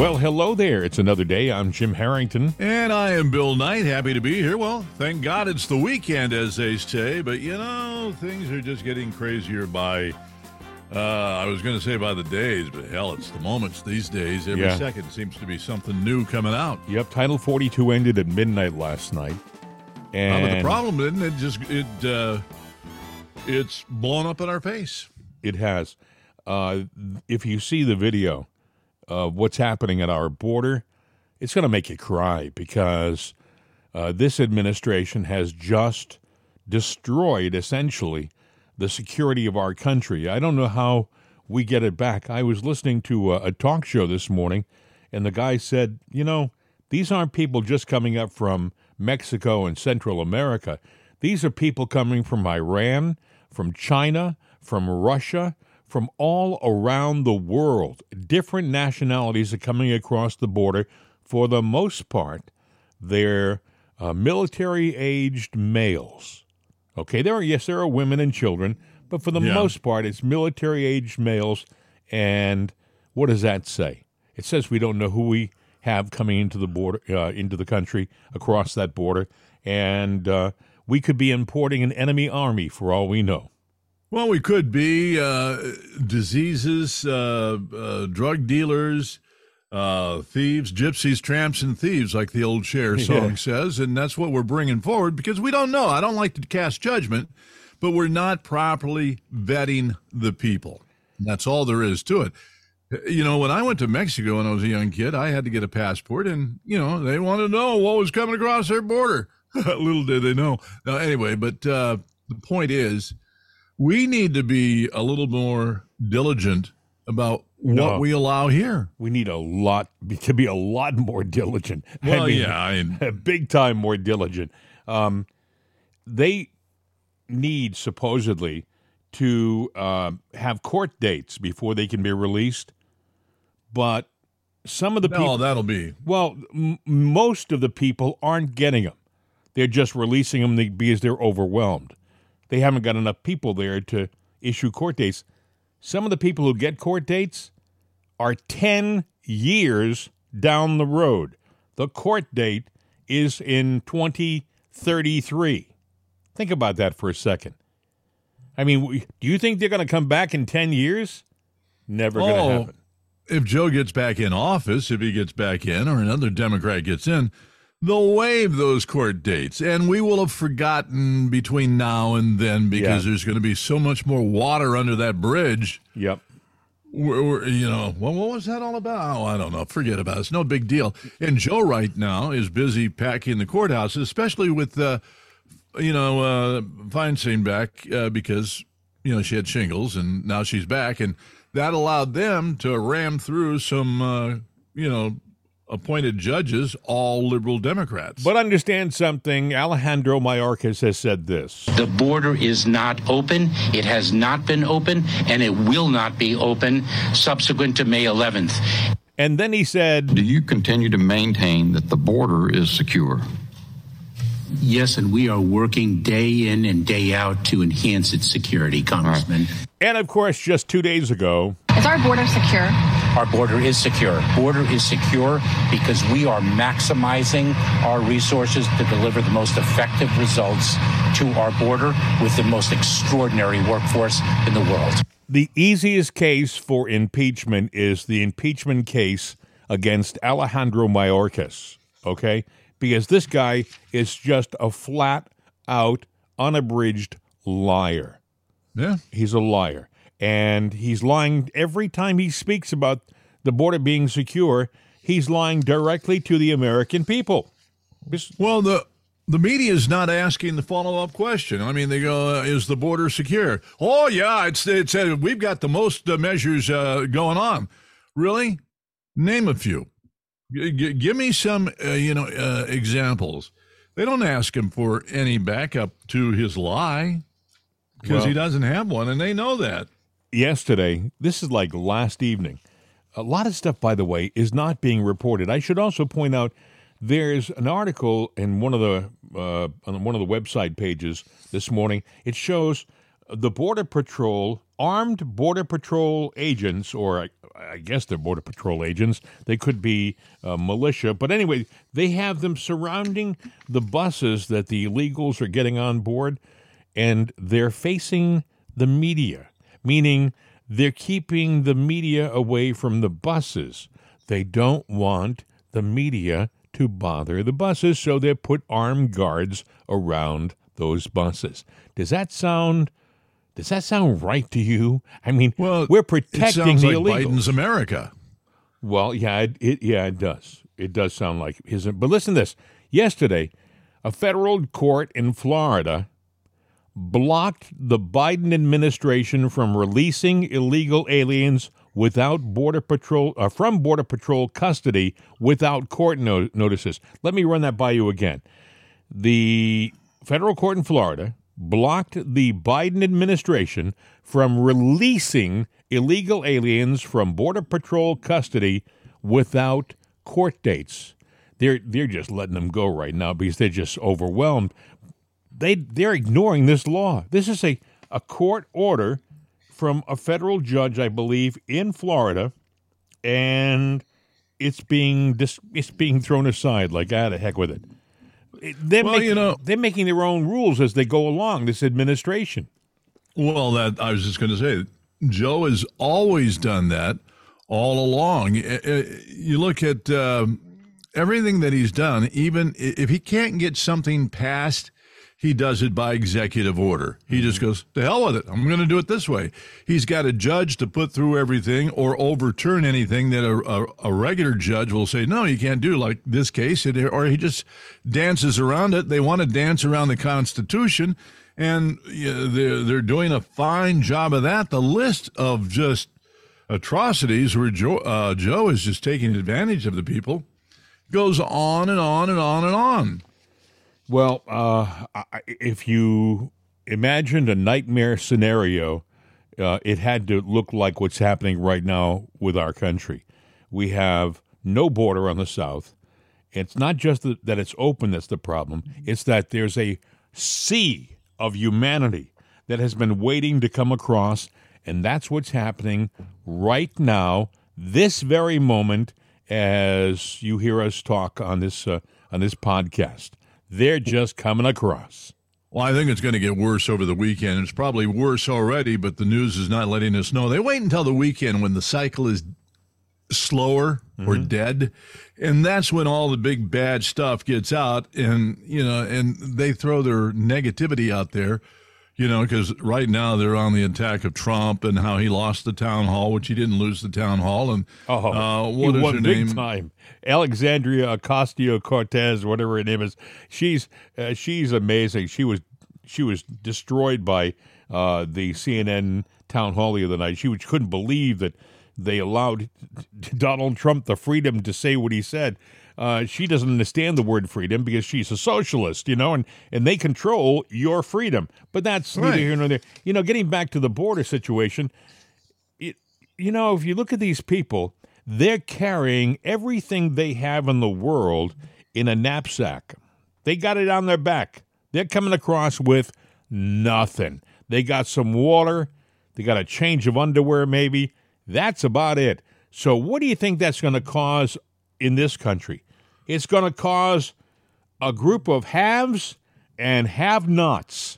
Well, hello there. It's another day. I'm Jim Harrington. And I am Bill Knight. Happy to be here. Well, thank God it's the weekend, as they say. But, things are just getting crazier by, I was going to say by the days, but hell, it's the moments these days. Every second seems to be something new coming out. Yep, Title 42 ended at midnight last night. And but the problem isn't it's blown up in our face. It has. If you see the video of what's happening at our border, it's going to make you cry because this administration has just destroyed, essentially, the security of our country. I don't know how we get it back. I was listening to a talk show this morning, and the guy said, these aren't people just coming up from Mexico and Central America. These are people coming from Iran, from China, from Russia, from all around the world. Different nationalities are coming across the border. For the most part, they're military-aged males. Okay, there are women and children, but for the most part, it's military-aged males. And what does that say? It says we don't know who we have coming into the border, into the country, across that border, and we could be importing an enemy army for all we know. Well, we could be diseases, drug dealers, thieves, gypsies, tramps, and thieves, like the old Cher song says, and that's what we're bringing forward because we don't know. I don't like to cast judgment, but we're not properly vetting the people. That's all there is to it. When I went to Mexico when I was a young kid, I had to get a passport, and, they wanted to know what was coming across their border. Little did they know. Now, anyway, but the point is, we need to be a little more diligent about what we allow here. We need to be a lot more diligent. Well, big time more diligent. They need supposedly to have court dates before they can be released, but some of the people. That'll be. Well, most of the people aren't getting them. They're just releasing them because they're overwhelmed. They haven't got enough people there to issue court dates. Some of the people who get court dates are 10 years down the road. The court date is in 2033. Think about that for a second. I mean, do you think they're going to come back in 10 years? Never going to happen. If Joe gets back in office, if he gets back in, or another Democrat gets in, they'll waive those court dates, and we will have forgotten between now and then because there's going to be so much more water under that bridge. Yep. What was that all about? Oh, I don't know. Forget about it. It's no big deal. And Joe right now is busy packing the courthouse, especially with, Feinstein back because, she had shingles, and now she's back, and that allowed them to ram through some, appointed judges, all liberal Democrats. But understand something, Alejandro Mayorkas has said this. The border is not open. It has not been open, and it will not be open subsequent to May 11th. And then he said, do you continue to maintain that the border is secure? Yes, and we are working day in and day out to enhance its security, Congressman. Right. And, of course, just 2 days ago. Is our border secure? Our border is secure. Border is secure because we are maximizing our resources to deliver the most effective results to our border with the most extraordinary workforce in the world. The easiest case for impeachment is the impeachment case against Alejandro Mayorkas, okay? Because this guy is just a flat-out, unabridged liar. Yeah. He's a liar. And he's lying every time he speaks about the border being secure. He's lying directly to the American people. Well, the media is not asking the follow-up question. I mean, they go, is the border secure? Oh, yeah, it said we've got the most measures going on. Really? Name a few. Give me some, examples. They don't ask him for any backup to his lie because he doesn't have one, and they know that. Yesterday, this is like last evening, a lot of stuff, by the way, is not being reported. I should also point out there's an article in one of the website pages this morning. It shows the Border Patrol, armed Border Patrol agents, or I guess they're Border Patrol agents. They could be militia. But anyway, they have them surrounding the buses that the illegals are getting on board, and they're facing the media, meaning they're keeping the media away from the buses. They don't want the media to bother the buses, so they put armed guards around those buses. Does that sound right to you? I mean, Well, we're protecting it sounds the like illegals. Biden's America. Well, it does. It does sound like his. But listen to this. Yesterday, a federal court in Florida blocked the Biden administration from releasing illegal aliens without from Border Patrol custody without court notices. Let me run that by you again. The federal court in Florida blocked the Biden administration from releasing illegal aliens from Border Patrol custody without court dates. They're just letting them go right now because they're just overwhelmed. They're ignoring this law. This is a court order from a federal judge, I believe, in Florida, and it's being thrown aside like, the heck with it. They're making their own rules as they go along, this administration. Well, I was just going to say, Joe has always done that all along. You look at everything that he's done, even if he can't get something passed, he does it by executive order. He just goes, to hell with it. I'm going to do it this way. He's got a judge to put through everything or overturn anything that a regular judge will say, no, you can't do, like this case, or he just dances around it. They want to dance around the Constitution, and they're doing a fine job of that. The list of just atrocities where Joe is just taking advantage of the people goes on and on and on and on. Well, if you imagined a nightmare scenario, it had to look like what's happening right now with our country. We have no border on the south. It's not just that it's open that's the problem. It's that there's a sea of humanity that has been waiting to come across, and that's what's happening right now, this very moment, as you hear us talk on this podcast. They're just coming across. Well, I think it's going to get worse over the weekend. It's probably worse already, but the news is not letting us know. They wait until the weekend when the cycle is slower or dead, and that's when all the big bad stuff gets out, and they throw their negativity out there, because right now they're on the attack of Trump and how he lost the town hall, which he didn't lose the town hall, and what is her name? Time. Alexandria Ocasio-Cortez, whatever her name is. She's amazing. She was destroyed by the CNN town hall the other night. She couldn't believe that they allowed Donald Trump the freedom to say what he said. She doesn't understand the word freedom because she's a socialist, and they control your freedom. But that's neither here nor there. Getting back to the border situation, if you look at these people, they're carrying everything they have in the world in a knapsack. They got it on their back. They're coming across with nothing. They got some water. They got a change of underwear maybe. That's about it. So what do you think that's going to cause in this country? It's going to cause a group of haves and have-nots.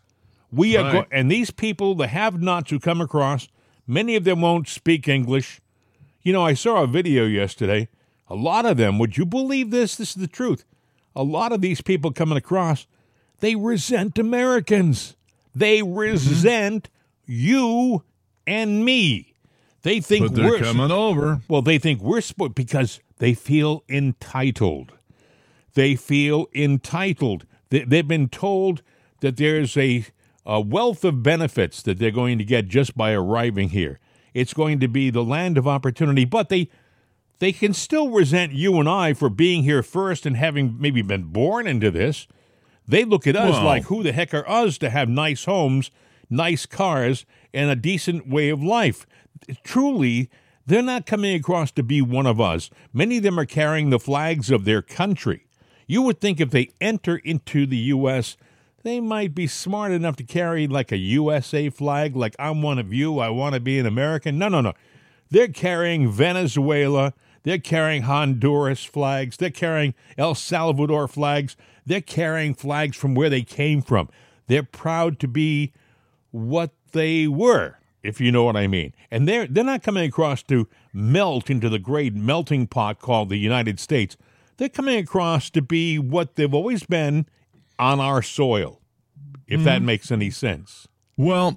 And these people, the have-nots who come across, many of them won't speak English. I saw a video yesterday. A lot of them, would you believe this? This is the truth. A lot of these people coming across, they resent Americans. They resent you and me. They think but they're coming over. Well, they think we're spoiled because they feel entitled. They feel entitled. They've been told that there's a wealth of benefits that they're going to get just by arriving here. It's going to be the land of opportunity, but they can still resent you and I for being here first and having maybe been born into this. They look at us like, who the heck are us to have nice homes, nice cars, and a decent way of life? Truly, they're not coming across to be one of us. Many of them are carrying the flags of their country. You would think if they enter into the U.S., they might be smart enough to carry like a USA flag, like I'm one of you, I want to be an American. No. They're carrying Venezuela. They're carrying Honduras flags. They're carrying El Salvador flags. They're carrying flags from where they came from. They're proud to be what they were, if you know what I mean. And they're not coming across to melt into the great melting pot called the United States. They're coming across to be what they've always been on our soil, if that makes any sense. Well,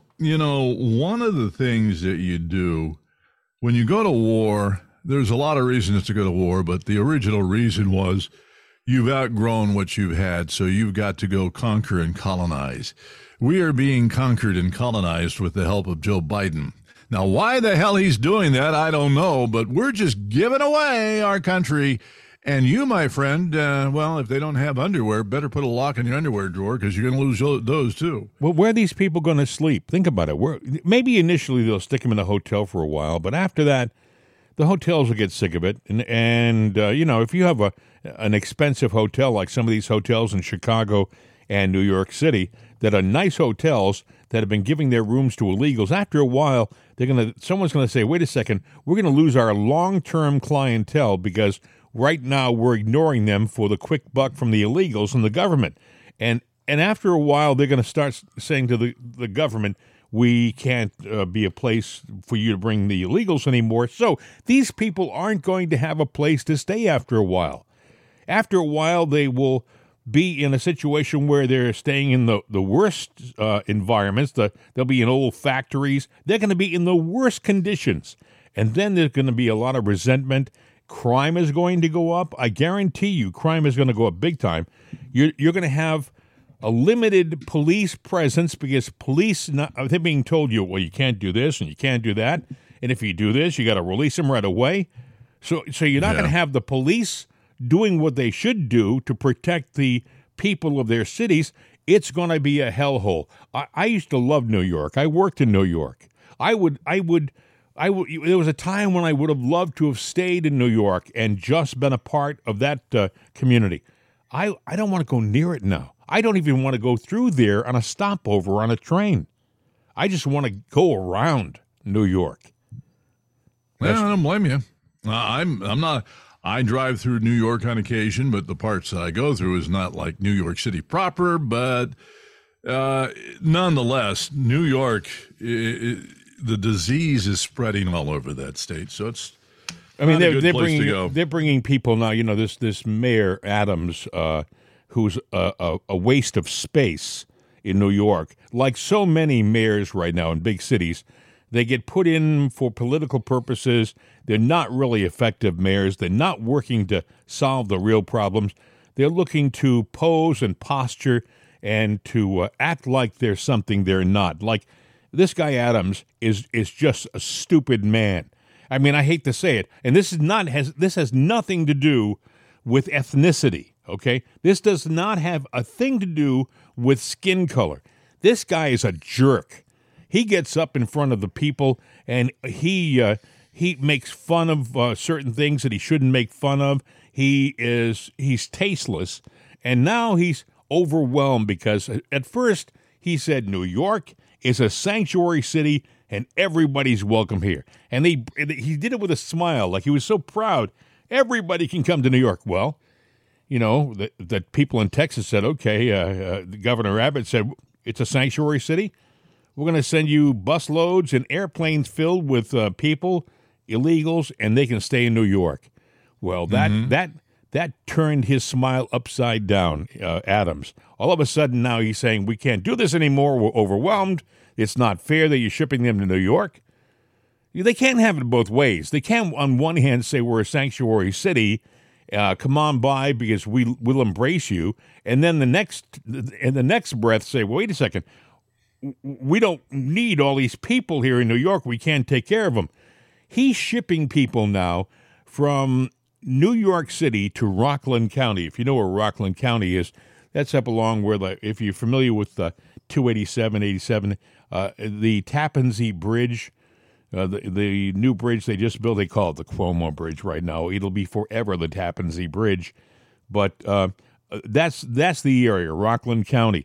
one of the things that you do when you go to war, there's a lot of reasons to go to war, but the original reason was you've outgrown what you've had, so you've got to go conquer and colonize. We are being conquered and colonized with the help of Joe Biden. Now, why the hell he's doing that, I don't know, but we're just giving away our country. And you, my friend, well, if they don't have underwear, better put a lock in your underwear drawer because you're going to lose those too. Well, where are these people going to sleep? Think about it. Maybe initially they'll stick them in a hotel for a while, but after that, the hotels will get sick of it. And if you have an expensive hotel like some of these hotels in Chicago and New York City that are nice hotels that have been giving their rooms to illegals, after a while, someone's going to say, wait a second, we're going to lose our long-term clientele because right now we're ignoring them for the quick buck from the illegals and the government. And after a while, they're going to start saying to the government, we can't be a place for you to bring the illegals anymore. So these people aren't going to have a place to stay after a while. After a while, they will be in a situation where they're staying in the worst environments. They'll be in old factories. They're going to be in the worst conditions. And then there's going to be a lot of resentment. Crime is going to go up. I guarantee you crime is going to go up big time. You're going to have a limited police presence because they're being told you can't do this and you can't do that. And if you do this, you got to release them right away. So you're not going to have the police doing what they should do to protect the people of their cities. It's going to be a hellhole. I used to love New York. I worked in New York. There was a time when I would have loved to have stayed in New York and just been a part of that community. I don't want to go near it now. I don't even want to go through there on a stopover on a train. I just want to go around New York. I don't blame you. I'm not. I drive through New York on occasion, but the parts that I go through is not like New York City proper. But nonetheless, New York, the disease is spreading all over that state. So it's they're bringing people now. This Mayor Adams, who's a waste of space in New York, like so many mayors right now in big cities. They get put in for political purposes. They're not really effective mayors. They're not working to solve the real problems. They're looking to pose and posture and to act like they're something they're not. Like this guy Adams is just a stupid man. I mean, I hate to say it. And this has nothing to do with ethnicity, okay? This does not have a thing to do with skin color. This guy is a jerk. He gets up in front of the people and he makes fun of certain things that he shouldn't make fun of. He's tasteless, and now he's overwhelmed because at first he said New York is a sanctuary city and everybody's welcome here. And he did it with a smile, like he was so proud. Everybody can come to New York. Well, the people in Texas said, okay, Governor Abbott said it's a sanctuary city. We're going to send you busloads and airplanes filled with people, illegals, and they can stay in New York. Well, that turned his smile upside down, Adams. All of a sudden now he's saying, we can't do this anymore. We're overwhelmed. It's not fair that you're shipping them to New York. They can't have it both ways. They can't, on one hand, say we're a sanctuary city. Come on by because we'll embrace you. And then in the next breath say, wait a second. We don't need all these people here in New York. We can't take care of them. He's shipping people now from New York City to Rockland County. If you know where Rockland County is, that's up along where, if you're familiar with 287, 87, the Tappan Zee Bridge, the new bridge they just built, they call it the Cuomo Bridge right now. It'll be forever the Tappan Zee Bridge. But that's the area, Rockland County.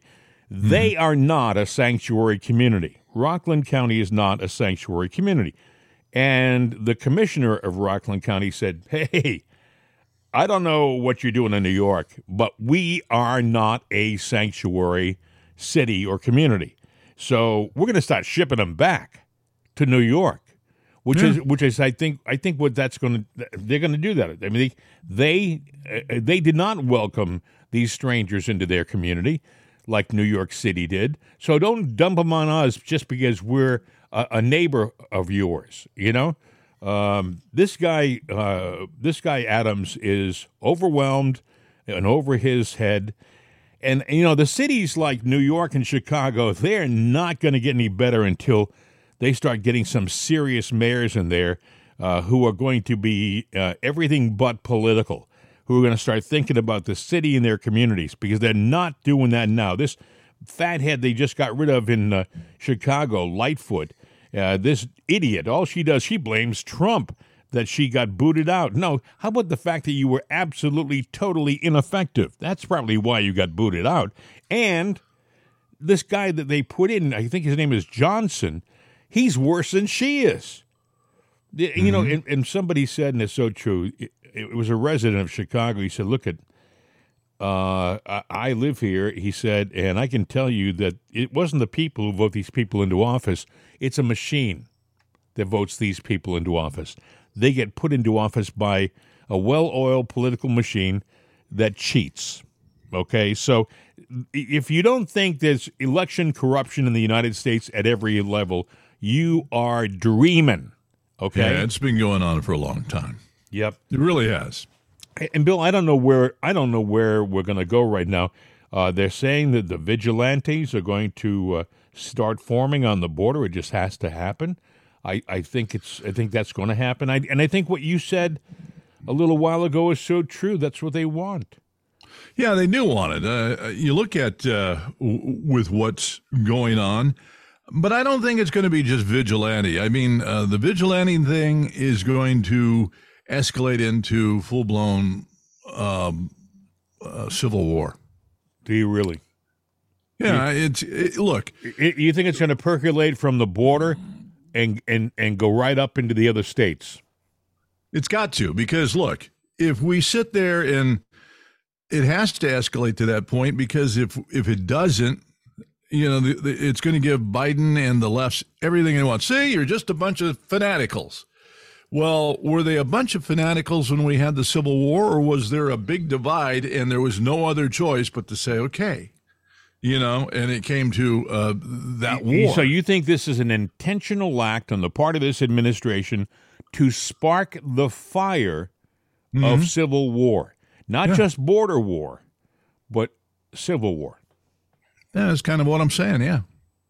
They are not a sanctuary community. Rockland County is not a sanctuary community. And the commissioner of Rockland County said, hey, I don't know what you're doing in New York, but we are not a sanctuary city or community. So we're going to start shipping them back to New York, which is I think what they're going to do that. I mean, they did not welcome these strangers into their community like New York City did. So don't dump them on us just because we're a neighbor of yours. You know, this guy Adams is overwhelmed and over his head. And, you know, the cities like New York and Chicago, they're not going to get any better until they start getting some serious mayors in there who are going to be everything but political, who are going to start thinking about the city and their communities, because they're not doing that now. This fathead they just got rid of in Chicago, Lightfoot, this idiot, all she does, she blames Trump that she got booted out. No, how about the fact that you were absolutely, totally ineffective? That's probably why you got booted out. And this guy that they put in, I think his name is Johnson, he's worse than she is. You know, and somebody said, and it's so true, it was a resident of Chicago, he said, look, I live here, he said, and I can tell you that it wasn't the people who vote these people into office, it's a machine that votes these people into office. They get put into office by a well-oiled political machine that cheats, okay? So if you don't think there's election corruption in the United States at every level, you are dreaming, okay? Yeah, it's been going on for a long time. Yep. It really has. And, Bill, I don't know where we're going to go right now. They're saying that the vigilantes are going to start forming on the border. It just has to happen. I think that's going to happen. And I think what you said a little while ago is so true. That's what they want. Yeah, they do want it. You look at with what's going on, but I don't think it's going to be just vigilante. I mean, the vigilante thing is going to escalate into full-blown civil war. Do you really? Yeah, look. You think it's going to percolate from the border and go right up into the other states? It's got to, because look, if we sit there and it has to escalate to that point, because if it doesn't, you know, it's going to give Biden and the lefts everything they want. See, you're just a bunch of fanaticals. Well, were they a bunch of fanaticals when we had the Civil War, or was there a big divide and there was no other choice but to say, okay, you know, and it came to that war. So you think this is an intentional act on the part of this administration to spark the fire of civil war, not just border war, but civil war? Yeah, that's kind of what I'm saying. Yeah.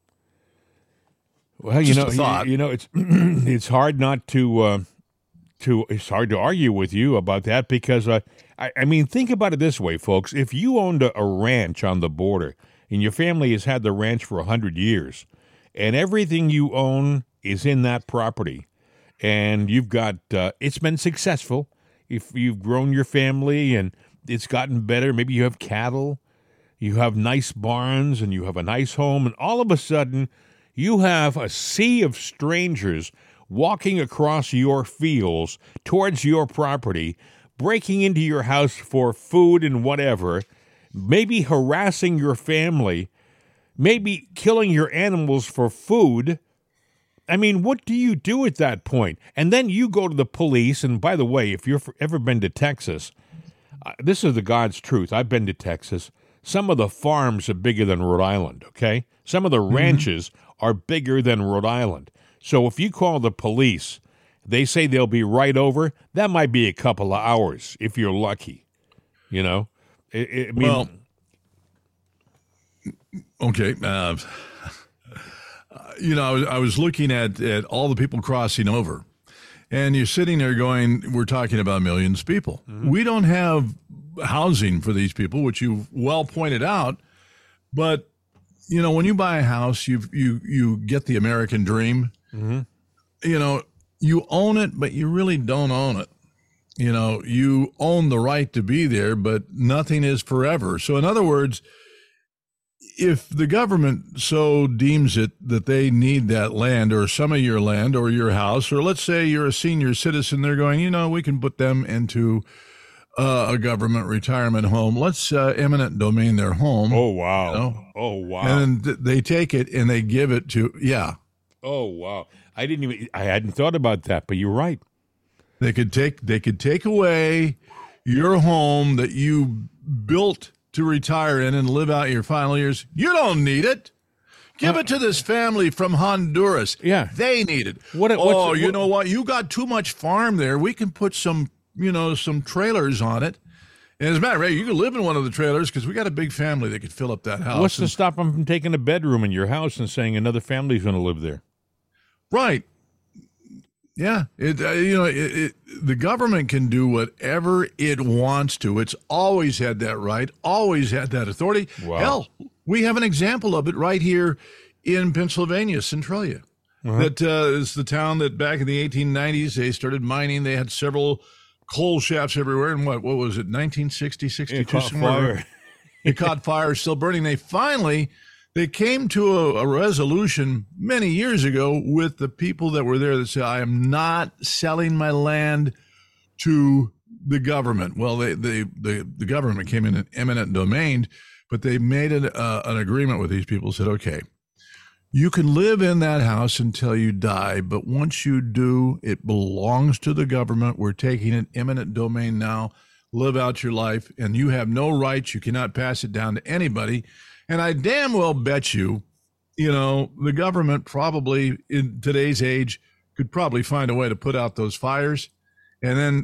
Well, it's it's hard not to it's hard to argue with you about that, because I mean, think about it this way, folks. If you owned a ranch on the border and your family has had the ranch for 100 years, and everything you own is in that property, and you've got it's been successful. If you've grown your family and it's gotten better, maybe you have cattle, you have nice barns, and you have a nice home, and all of a sudden you have a sea of strangers walking across your fields towards your property, breaking into your house for food and whatever, maybe harassing your family, maybe killing your animals for food. I mean, what do you do at that point? And then you go to the police, and by the way, if you've ever been to Texas, this is the God's truth. I've been to Texas. Some of the farms are bigger than Rhode Island, okay? Some of the ranches are bigger than Rhode Island. So if you call the police, they say they'll be right over, that might be a couple of hours if you're lucky, you know? Well, okay. You know, I was looking at all the people crossing over, and you're sitting there going, we're talking about millions of people. We don't have housing for these people, which you well pointed out, but you know, when you buy a house, you get the American dream. You know, you own it, but you really don't own it. You know, you own the right to be there, but nothing is forever. So in other words, if the government so deems it that they need that land or some of your land or your house, or let's say you're a senior citizen, they're going, we can put them into a government retirement home. Let's eminent domain their home. Oh, wow. Oh, wow. And they take it and they give it to, Oh, wow. I hadn't thought about that, but you're right. They could take away your home that you built to retire in and live out your final years. You don't need it. Give it to this family from Honduras. Yeah. They need it. You know what? You got too much farm there. We can put some trailers on it. And as a matter of fact, you can live in one of the trailers because we got a big family that could fill up that house. What's to stop them from taking a bedroom in your house and saying another family's going to live there? Right. Yeah. The government can do whatever it wants to. It's always had that right, always had that authority. Wow. Hell, we have an example of it right here in Pennsylvania, Centralia. That is the town that back in the 1890s, they started mining. They had several coal shafts everywhere. And what was it, 1960, 62? It caught fire. It caught fire, still burning. They came to a resolution many years ago with the people that were there that said, I am not selling my land to the government. Well, the government came in an eminent domain, but they made an agreement with these people, said, okay, you can live in that house until you die, but once you do, it belongs to the government. We're taking an eminent domain now. Live out your life, and you have no rights. You cannot pass it down to anybody. And I damn well bet you, the government probably in today's age could probably find a way to put out those fires. And then,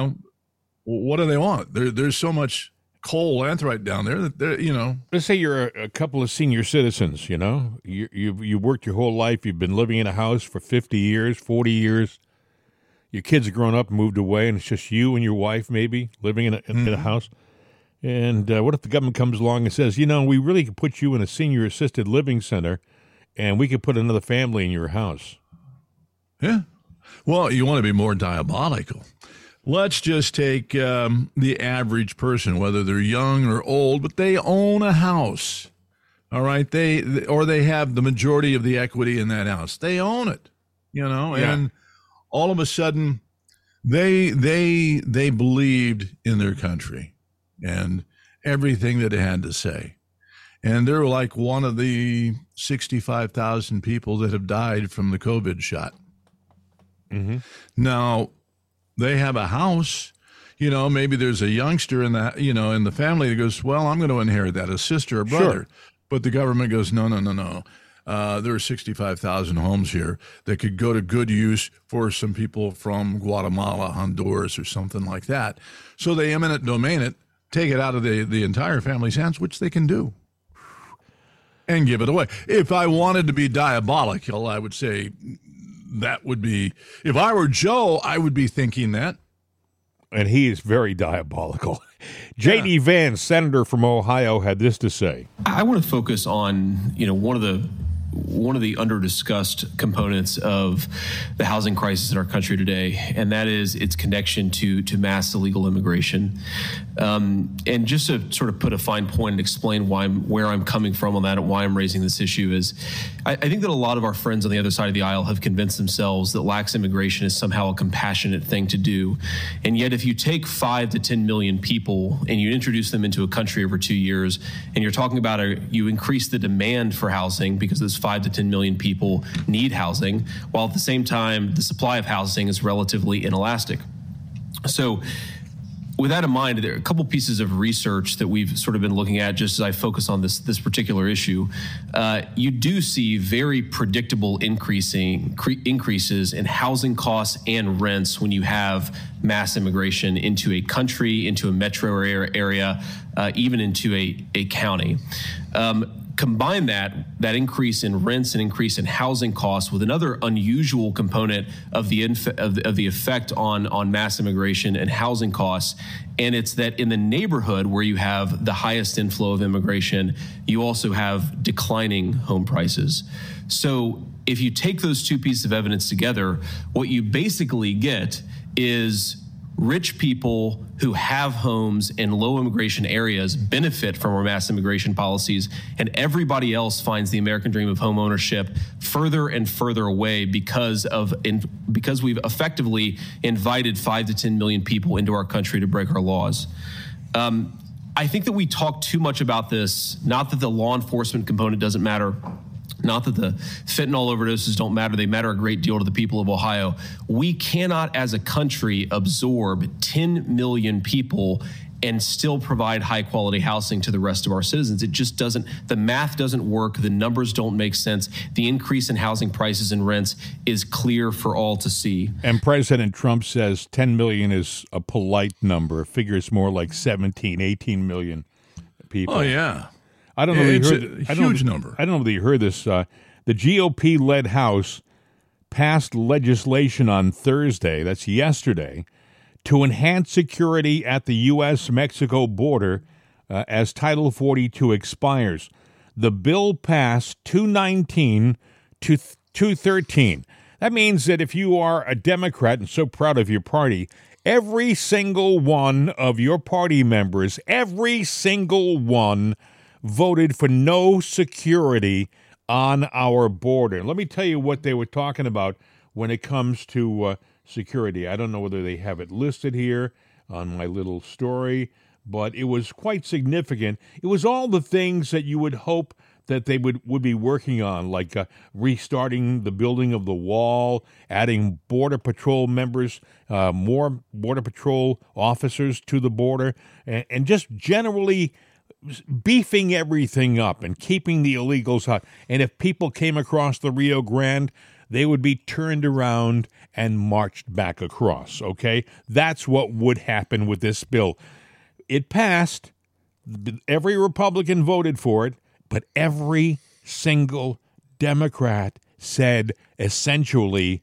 what do they want? There's so much coal anthrite down there that Let's say you're a couple of senior citizens, you've worked your whole life. You've been living in a house for 50 years, 40 years. Your kids have grown up and moved away, and it's just you and your wife maybe living in a house. And what if the government comes along and says, we really could put you in a senior assisted living center and we could put another family in your house? Yeah. Well, you want to be more diabolical. Let's just take the average person, whether they're young or old, but they own a house. All right. They have the majority of the equity in that house. They own it, and all of a sudden they believed in their country and everything that it had to say. And they're like one of the 65,000 people that have died from the COVID shot. Mm-hmm. Now, they have a house, maybe there's a youngster in that, in the family that goes, well, I'm going to inherit that, a sister or brother. Sure. But the government goes, no. There are 65,000 homes here that could go to good use for some people from Guatemala, Honduras, or something like that. So they eminent domain it, take it out of the entire family's hands, which they can do, and give it away. If I wanted to be diabolical, I would say that would be, if I were Joe, I would be thinking that. And he is very diabolical. J.D. Vance, senator from Ohio, had this to say. I want to focus on, one of the under-discussed components of the housing crisis in our country today, and that is its connection to mass illegal immigration. And just to sort of put a fine point and explain where I'm coming from on that and why I'm raising this issue is, I think that a lot of our friends on the other side of the aisle have convinced themselves that lax immigration is somehow a compassionate thing to do. And yet, if you take 5 to 10 million people and you introduce them into a country over 2 years, and you're talking about you increase the demand for housing because those 5 to 10 million people need housing, while at the same time, the supply of housing is relatively inelastic. So with that in mind, there are a couple pieces of research that we've sort of been looking at just as I focus on this particular issue. You do see very predictable increases in housing costs and rents when you have mass immigration into a country, into a metro area, even into a county. Combine that increase in rents and increase in housing costs with another unusual component of the effect on mass immigration and housing costs, and it's that in the neighborhood where you have the highest inflow of immigration, you also have declining home prices. So if you take those two pieces of evidence together, what you basically get is rich people who have homes in low immigration areas benefit from our mass immigration policies, and everybody else finds the American dream of home ownership further and further away because we've effectively invited 5 to 10 million people into our country to break our laws. I think that we talk too much about this, not that the law enforcement component doesn't matter, not that the fentanyl overdoses don't matter. They matter a great deal to the people of Ohio. We cannot, as a country, absorb 10 million people and still provide high-quality housing to the rest of our citizens. It just doesn't, the math doesn't work, the numbers don't make sense. The increase in housing prices and rents is clear for all to see. And President Trump says 10 million is a polite number. Figures more like 17, 18 million people. Oh, yeah. I don't know. It's a huge number. I don't know whether you heard this. The GOP-led House passed legislation on Thursday, that's yesterday, to enhance security at the U.S.-Mexico border as Title 42 expires. The bill passed 219 to 213. That means that if you are a Democrat and so proud of your party, every single one of your party members, every single one, voted for no security on our border. Let me tell you what they were talking about when it comes to security. I don't know whether they have it listed here on my little story, but it was quite significant. It was all the things that you would hope that they would be working on, like restarting the building of the wall, adding Border Patrol members, more Border Patrol officers to the border, and just generally beefing everything up and keeping the illegals out. And if people came across the Rio Grande, they would be turned around and marched back across, okay? That's what would happen with this bill. It passed. Every Republican voted for it, but every single Democrat said essentially,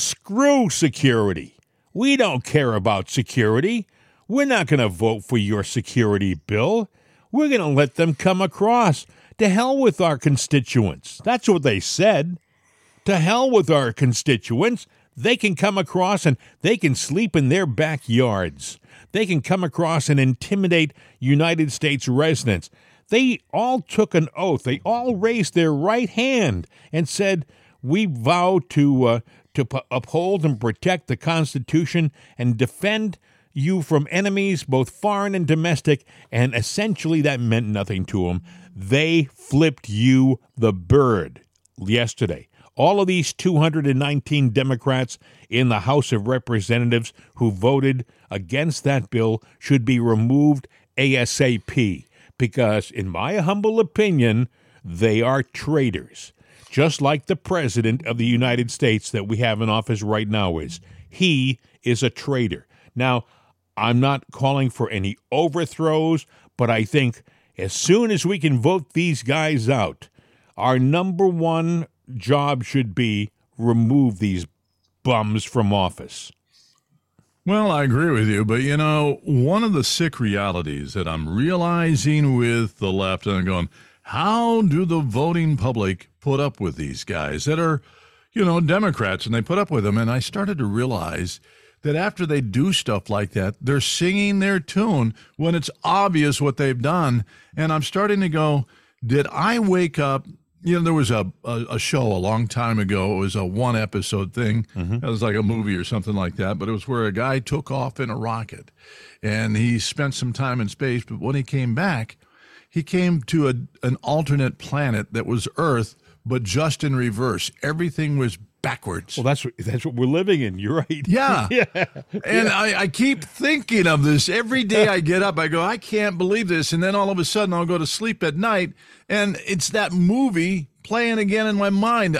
screw security. We don't care about security. We're not going to vote for your security bill. We're going to let them come across. To hell with our constituents. That's what they said. To hell with our constituents. They can come across and they can sleep in their backyards. They can come across and intimidate United States residents. They all took an oath. They all raised their right hand and said, we vow to uphold and protect the Constitution and defend you from enemies, both foreign and domestic, and essentially that meant nothing to them. They flipped you the bird yesterday. All of these 219 Democrats in the House of Representatives who voted against that bill should be removed ASAP because, in my humble opinion, they are traitors, just like the President of the United States that we have in office right now is. He is a traitor. Now, I'm not calling for any overthrows, but I think as soon as we can vote these guys out, our number one job should be remove these bums from office. Well, I agree with you, but, you know, one of the sick realities that I'm realizing with the left, and I'm going, how do the voting public put up with these guys that are, you know, Democrats, and they put up with them? And I started to realize that after they do stuff like that, they're singing their tune when it's obvious what they've done. And I'm starting to go, did I wake up? You know, there was a show a long time ago. It was a one-episode thing. It was like a movie or something like that. But it was where a guy took off in a rocket, and he spent some time in space. But when he came back, he came to an alternate planet that was Earth, but just in reverse. Everything was backwards. Well, that's what we're living in. You're right. Yeah. And I keep thinking of this. Every day I get up, I go, I can't believe this. And then all of a sudden I'll go to sleep at night, and it's that movie playing again in my mind.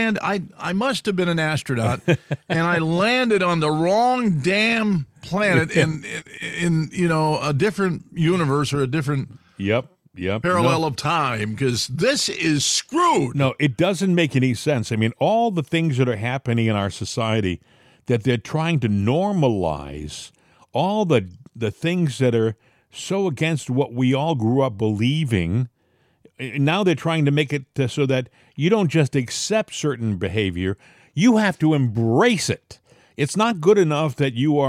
I must have been an astronaut, and I landed on the wrong damn planet in you know, a different universe or a different parallel of time, because this is screwed. No, it doesn't make any sense. I mean, all the things that are happening in our society that they're trying to normalize, all the things that are so against what we all grew up believing, now they're trying to make it so that you don't just accept certain behavior, you have to embrace it. It's not good enough that you are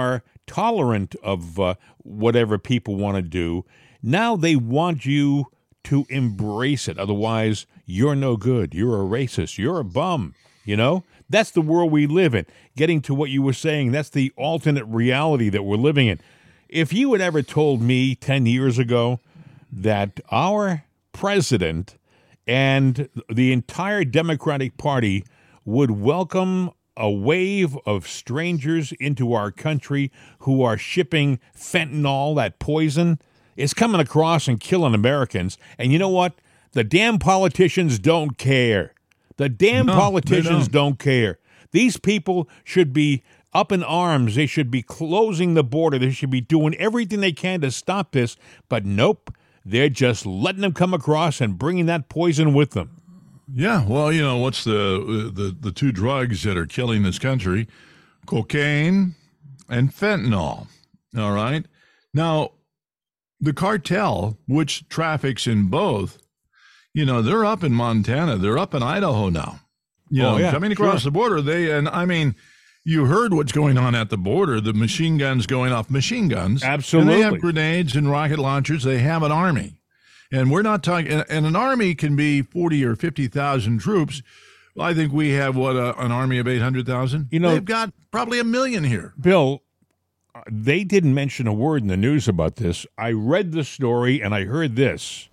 tolerant of whatever people want to do. Now they want you to embrace it. Otherwise, you're no good. You're a racist. You're a bum. You know? That's the world we live in. Getting to what you were saying, that's the alternate reality that we're living in. If you had ever told me 10 years ago that our president and the entire Democratic Party would welcome a wave of strangers into our country who are shipping fentanyl, that poison, is coming across and killing Americans. And you know what? The damn politicians don't care. The damn politicians don't care. These people should be up in arms. They should be closing the border. They should be doing everything they can to stop this. But nope, they're just letting them come across and bringing that poison with them. Yeah, well, you know, what's the two drugs that are killing this country? Cocaine and fentanyl, all right? Now, the cartel, which traffics in both, you know, they're up in Montana. They're up in Idaho now. You know, coming across the border, you heard what's going on at the border, the machine guns going off, machine guns. Absolutely. And they have grenades and rocket launchers. They have an army. And we're not talking, and an army can be 40 or 50,000 troops. I think we have, an army of 800,000? You know, they've got probably 1 million here. Bill, they didn't mention a word in the news about this. I read the story and I heard this.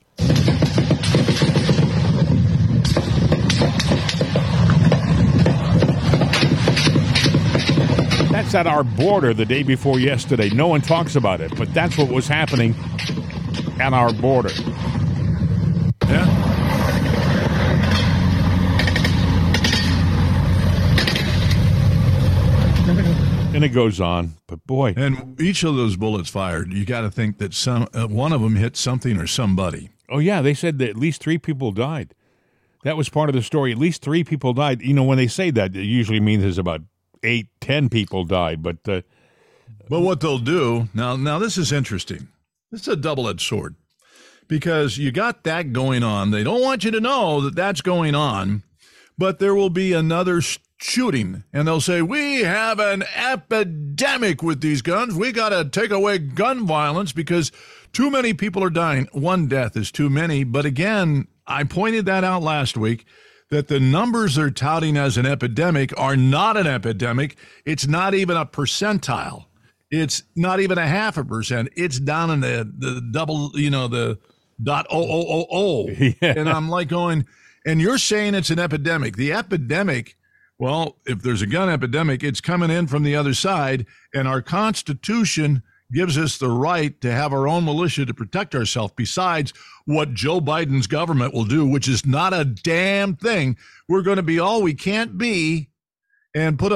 That's at our border the day before yesterday. No one talks about it, but that's what was happening at our border. Yeah. And it goes on, but boy. And each of those bullets fired, you got to think that one of them hit something or somebody. Oh, yeah, they said that at least 3 people died. That was part of the story. At least 3 people died. You know, when they say that, it usually means there's about 8, 10 people died. But what they'll do, now this is interesting. This is a double-edged sword. Because you got that going on. They don't want you to know that that's going on, but there will be another shooting, and they'll say, we have an epidemic with these guns. We got to take away gun violence because too many people are dying. 1 death is too many. But again, I pointed that out last week, that the numbers they're touting as an epidemic are not an epidemic. It's not even a percentile. It's not even a 0.5%. It's down in the double, the .000. Yeah. And I'm like going, and you're saying it's an epidemic. The epidemic, well, if there's a gun epidemic, it's coming in from the other side, and our Constitution gives us the right to have our own militia to protect ourselves, besides what Joe Biden's government will do, which is not a damn thing. We're going to be all we can't be and put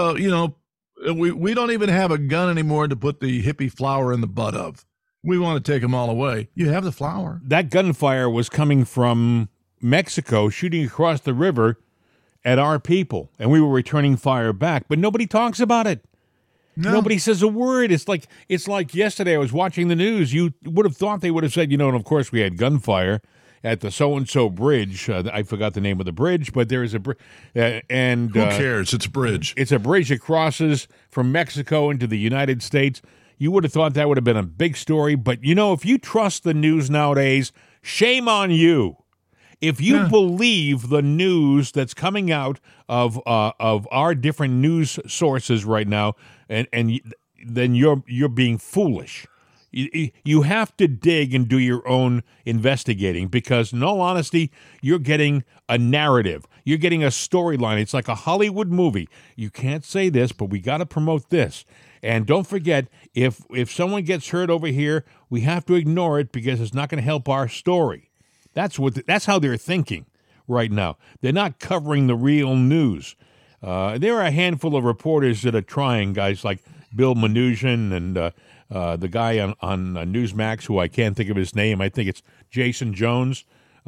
we don't even have a gun anymore to put the hippie flower in the butt of. We want to take them all away. You have the flower. That gunfire was coming from Mexico, shooting across the river at our people, and we were returning fire back, but nobody talks about it. No. Nobody says a word. It's like yesterday I was watching the news. You would have thought they would have said, and of course we had gunfire at the so-and-so bridge. I forgot the name of the bridge, but there is a bridge. And who cares? It's a bridge. It's a bridge that crosses from Mexico into the United States. You would have thought that would have been a big story. But, if you trust the news nowadays, shame on you. If you believe the news that's coming out of our different news sources right now, and then you're being foolish. You have to dig and do your own investigating, because in all honesty, you're getting a narrative. You're getting a storyline. It's like a Hollywood movie. You can't say this, but we got to promote this. And don't forget, if someone gets hurt over here, we have to ignore it because it's not going to help our story. That's how they're thinking right now. They're not covering the real news. There are a handful of reporters that are trying, guys like Bill Mnuchin and the guy on Newsmax, who I can't think of his name. I think it's Jason Jones.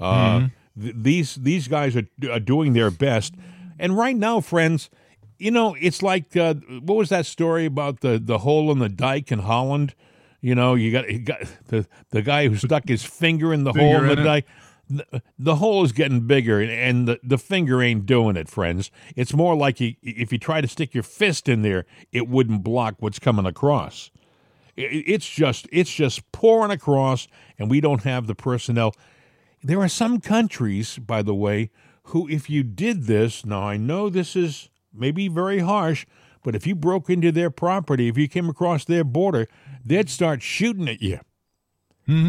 These guys are doing their best. And right now, friends, it's like, what was that story about the hole in the dike in Holland? You got the guy who stuck his finger in the hole in the dike. The hole is getting bigger, and the finger ain't doing it, friends. It's more like if you try to stick your fist in there, it wouldn't block what's coming across. It's just pouring across, and we don't have the personnel. There are some countries, by the way, who, if you did this, now I know this is maybe very harsh, but if you broke into their property, if you came across their border, they'd start shooting at you. Mm-hmm.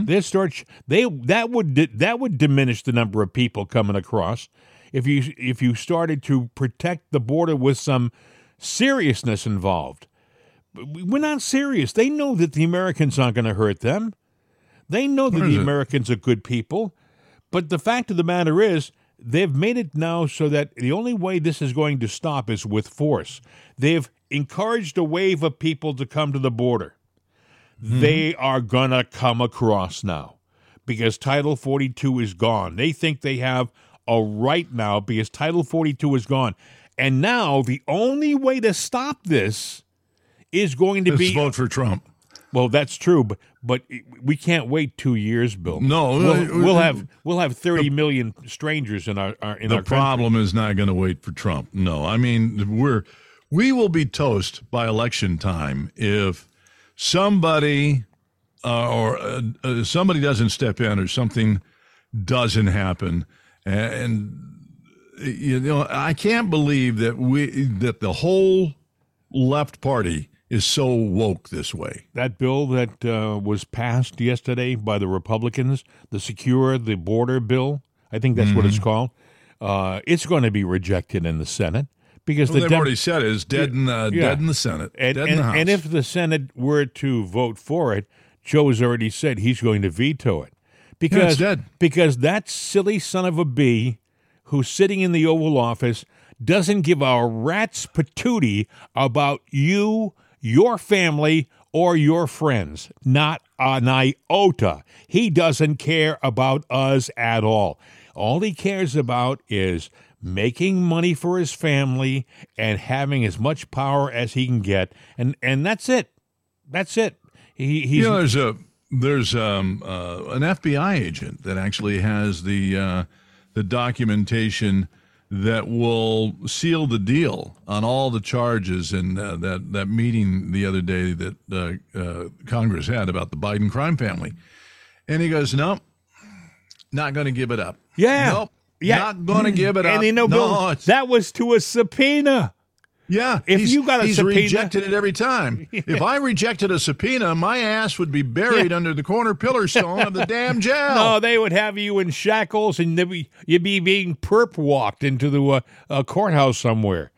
That would diminish the number of people coming across if you started to protect the border with some seriousness involved. We're not serious. They know that the Americans aren't going to hurt them. They know that the Americans are good people. But the fact of the matter is, they've made it now so that the only way this is going to stop is with force. They've encouraged a wave of people to come to the border. Mm-hmm. They are going to come across now because Title 42 is gone. They think they have a right now because Title 42 is gone. And now the only way to stop this is going to be vote for Trump. Well, that's true, but we can't wait 2 years, Bill. No, we'll have 30 million strangers in our country. The problem is not going to wait for Trump. No, I mean we will be toast by election time if somebody somebody doesn't step in or something doesn't happen. And you know, I can't believe that the whole left party is so woke this way. That bill that was passed yesterday by the Republicans, the Secure the Border bill, I think that's what it's called, it's going to be rejected in the Senate because they've already said it is dead in the Senate, dead in the House. And if the Senate were to vote for it, Joe's already said he's going to veto it because that silly son of a bee who's sitting in the Oval Office doesn't give a rat's patootie about you, your family, or your friends. Not an iota. He doesn't care about us at all. All he cares about is making money for his family and having as much power as he can get. And that's it. That's it. There's an FBI agent that actually has the documentation that will seal the deal on all the charges in that meeting the other day that Congress had about the Biden crime family. And he goes, nope, not going to give it up. Yeah. Nope, not going to give it up. And you know, Bill, that was to a subpoena. Yeah, if you got a he's subpoena, rejected it every time. Yeah. If I rejected a subpoena, my ass would be buried under the corner pillar stone of the damn jail. No, they would have you in shackles, and you'd be being perp walked into the courthouse somewhere.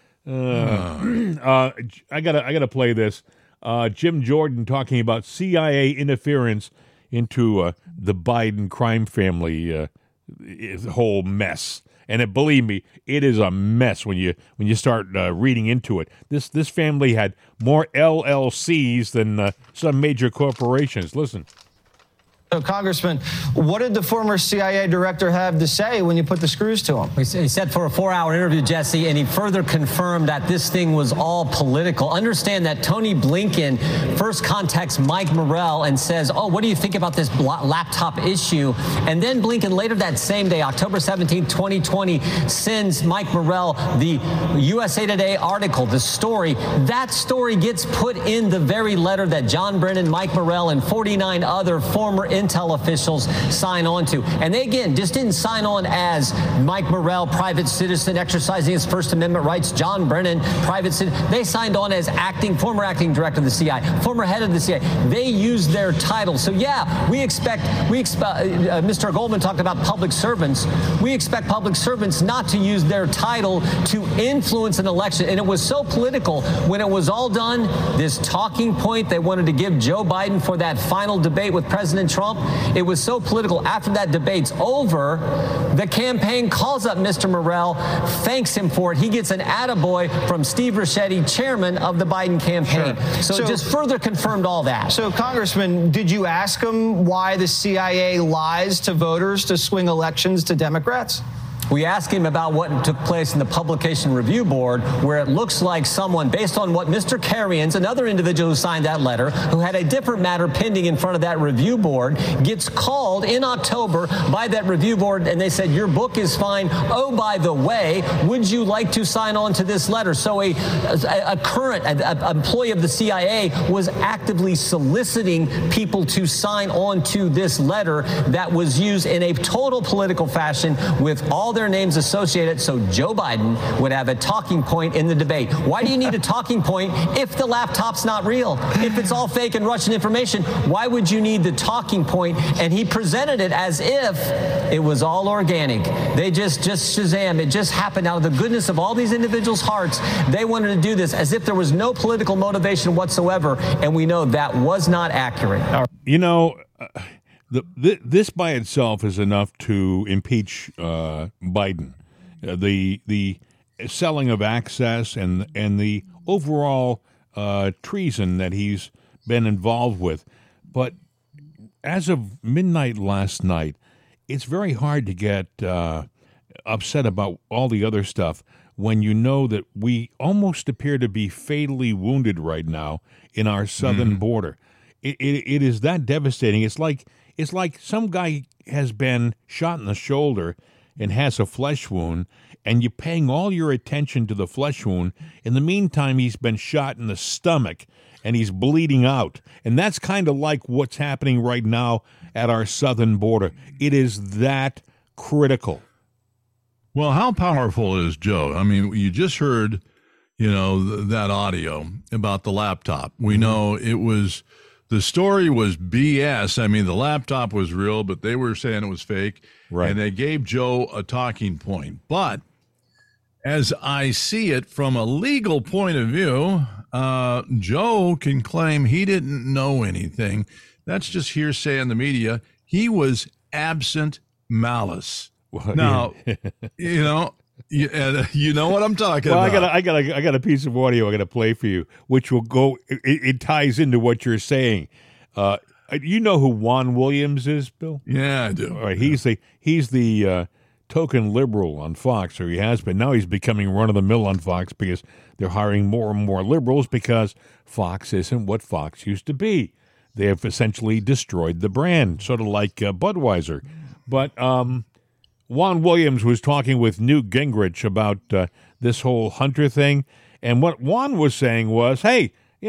I gotta play this. Jim Jordan talking about CIA interference into the Biden crime family whole mess. And believe me, it is a mess when you start reading into it. This family had more LLCs than some major corporations. Listen. So, Congressman, what did the former CIA director have to say when you put the screws to him? He said for a 4-hour interview, Jesse, and he further confirmed that this thing was all political. Understand that Tony Blinken first contacts Mike Morrell and says, oh, what do you think about this laptop issue? And then Blinken later that same day, October 17, 2020, sends Mike Morrell the USA Today article, the story. That story gets put in the very letter that John Brennan, Mike Morrell, and 49 other former intel officials sign on to. And they, again, just didn't sign on as Mike Morrell, private citizen exercising his First Amendment rights, John Brennan, private citizen. They signed on as former acting director of the CIA, former head of the CIA. They used their title. So, yeah, we expect Mr. Goldman talked about public servants. We expect public servants not to use their title to influence an election. And it was so political when it was all done, this talking point they wanted to give Joe Biden for that final debate with President Trump. It was so political. After that debate's over, the campaign calls up Mr. Morrell, thanks him for it. He gets an attaboy from Steve Ricchetti, chairman of the Biden campaign. Sure. So it just further confirmed all that. So, Congressman, did you ask him why the CIA lies to voters to swing elections to Democrats? We asked him about what took place in the Publication Review Board, where it looks like someone, based on what Mr. Karians, another individual who signed that letter, who had a different matter pending in front of that review board, gets called in October by that review board, and they said, your book is fine. Oh, by the way, would you like to sign on to this letter? So a current employee of the CIA was actively soliciting people to sign on to this letter that was used in a total political fashion with all their names associated, so Joe Biden would have a talking point in the debate. Why do you need a talking point if the laptop's not real? If it's all fake and Russian information, why would you need the talking point? And he presented it as if it was all organic. They just Shazam, it just happened out of the goodness of all these individuals' hearts. They wanted to do this as if there was no political motivation whatsoever, and we know that was not accurate. You know, this by itself is enough to impeach Biden. The selling of access and the overall treason that he's been involved with. But as of midnight last night, it's very hard to get upset about all the other stuff when you know that we almost appear to be fatally wounded right now in our southern border. It is that devastating. It's like some guy has been shot in the shoulder and has a flesh wound, and you're paying all your attention to the flesh wound. In the meantime, he's been shot in the stomach, and he's bleeding out. And that's kind of like what's happening right now at our southern border. It is that critical. Well, how powerful is Joe? I mean, you just heard, that audio about the laptop. We know it was... The story was BS. I mean, the laptop was real, but they were saying it was fake. Right. And they gave Joe a talking point. But as I see it from a legal point of view, Joe can claim he didn't know anything. That's just hearsay in the media. He was absent malice. Well, now, you know what I'm talking about. I got a piece of audio I got to play for you, which will go. It ties into what you're saying. You know who Juan Williams is, Bill? Yeah, I do. All right, he's the token liberal on Fox, or he has been. Now he's becoming run of the mill on Fox because they're hiring more and more liberals because Fox isn't what Fox used to be. They have essentially destroyed the brand, sort of like Budweiser. But Juan Williams was talking with Newt Gingrich about this whole Hunter thing, and what Juan was saying was, hey,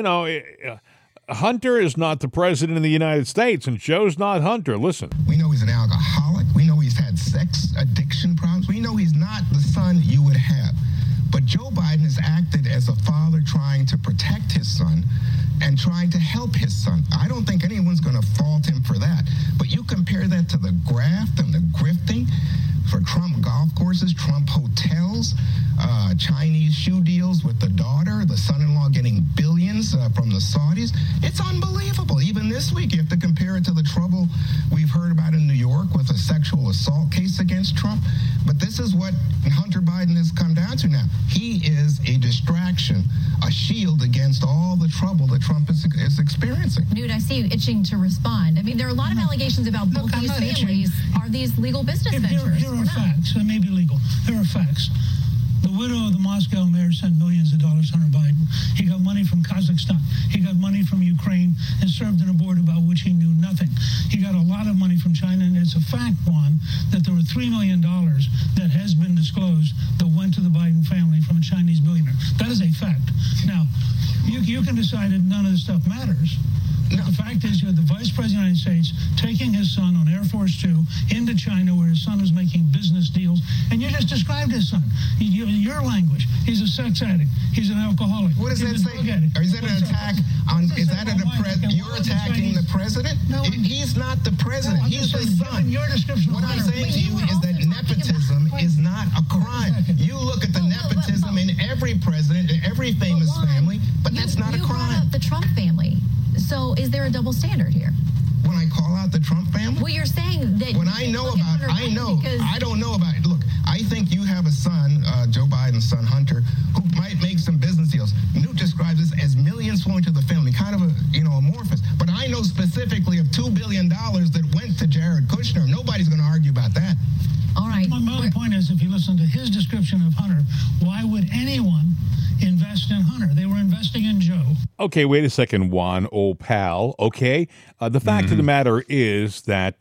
Hunter is not the president of the United States, and Joe's not Hunter. Listen. We know he's an alcoholic. We know he's had sex addiction problems. We know he's not the son you would have. But Joe Biden has acted as a father trying to protect his son and trying to help his son. I don't think anyone's going to fault him for that. But you compare that to the graft and the grifting for Trump golf courses, Trump hotels, Chinese shoe deals with the daughter, the son-in-law getting billions from the Saudis. It's unbelievable. Even this week, you have to compare it to the trouble we've heard about in New York with a sexual assault case against Trump. But this is what Hunter Biden has come down to now. He is a distraction, a shield against all the trouble that Trump is experiencing. Newt, I see you itching to respond. I mean, there are a lot of allegations about both these families. Are these legal business ventures? Here are facts. They may be legal. There are facts. The widow of the Moscow mayor sent millions of dollars to Hunter Biden. He got money from Kazakhstan. He got money from Ukraine and served in a board about which he knew nothing. He got a lot of money from China, and it's a fact, Juan, that there were $3 million that has been disclosed that went to the Biden family from a Chinese billionaire. That is a fact. Now, you can decide that none of this stuff matters. But the fact is, you had the Vice President of the United States taking his son on Air Force Two into China, where his son was making business deals, and you just described his son. Your language, he's a sex addict. He's an alcoholic. What does that say? Is that an attack on? Is that you're attacking the president? No, he's not the president. No, he's the son. Your description. What I'm saying to you is that nepotism is not a crime. You look at the nepotism in every president, in every famous family, but that's not a crime. You brought up the Trump family. So is there a double standard here? When I call out the Trump family? Well, you're saying that... When I know about it, I know. I don't know about it. Look, I think you have a son, Joe Biden's son, Hunter, who might make some business deals. Newt describes this as millions flowing to the family, kind of amorphous. But I know specifically of $2 billion that went to Jared Kushner. Nobody's going to argue about that. All right. My only point is, if you Okay, wait a second, Juan, old pal. Okay, the fact of the matter is that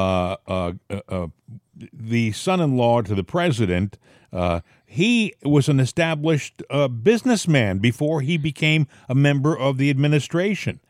the son-in-law to the president, he was an established businessman before he became a member of the administration,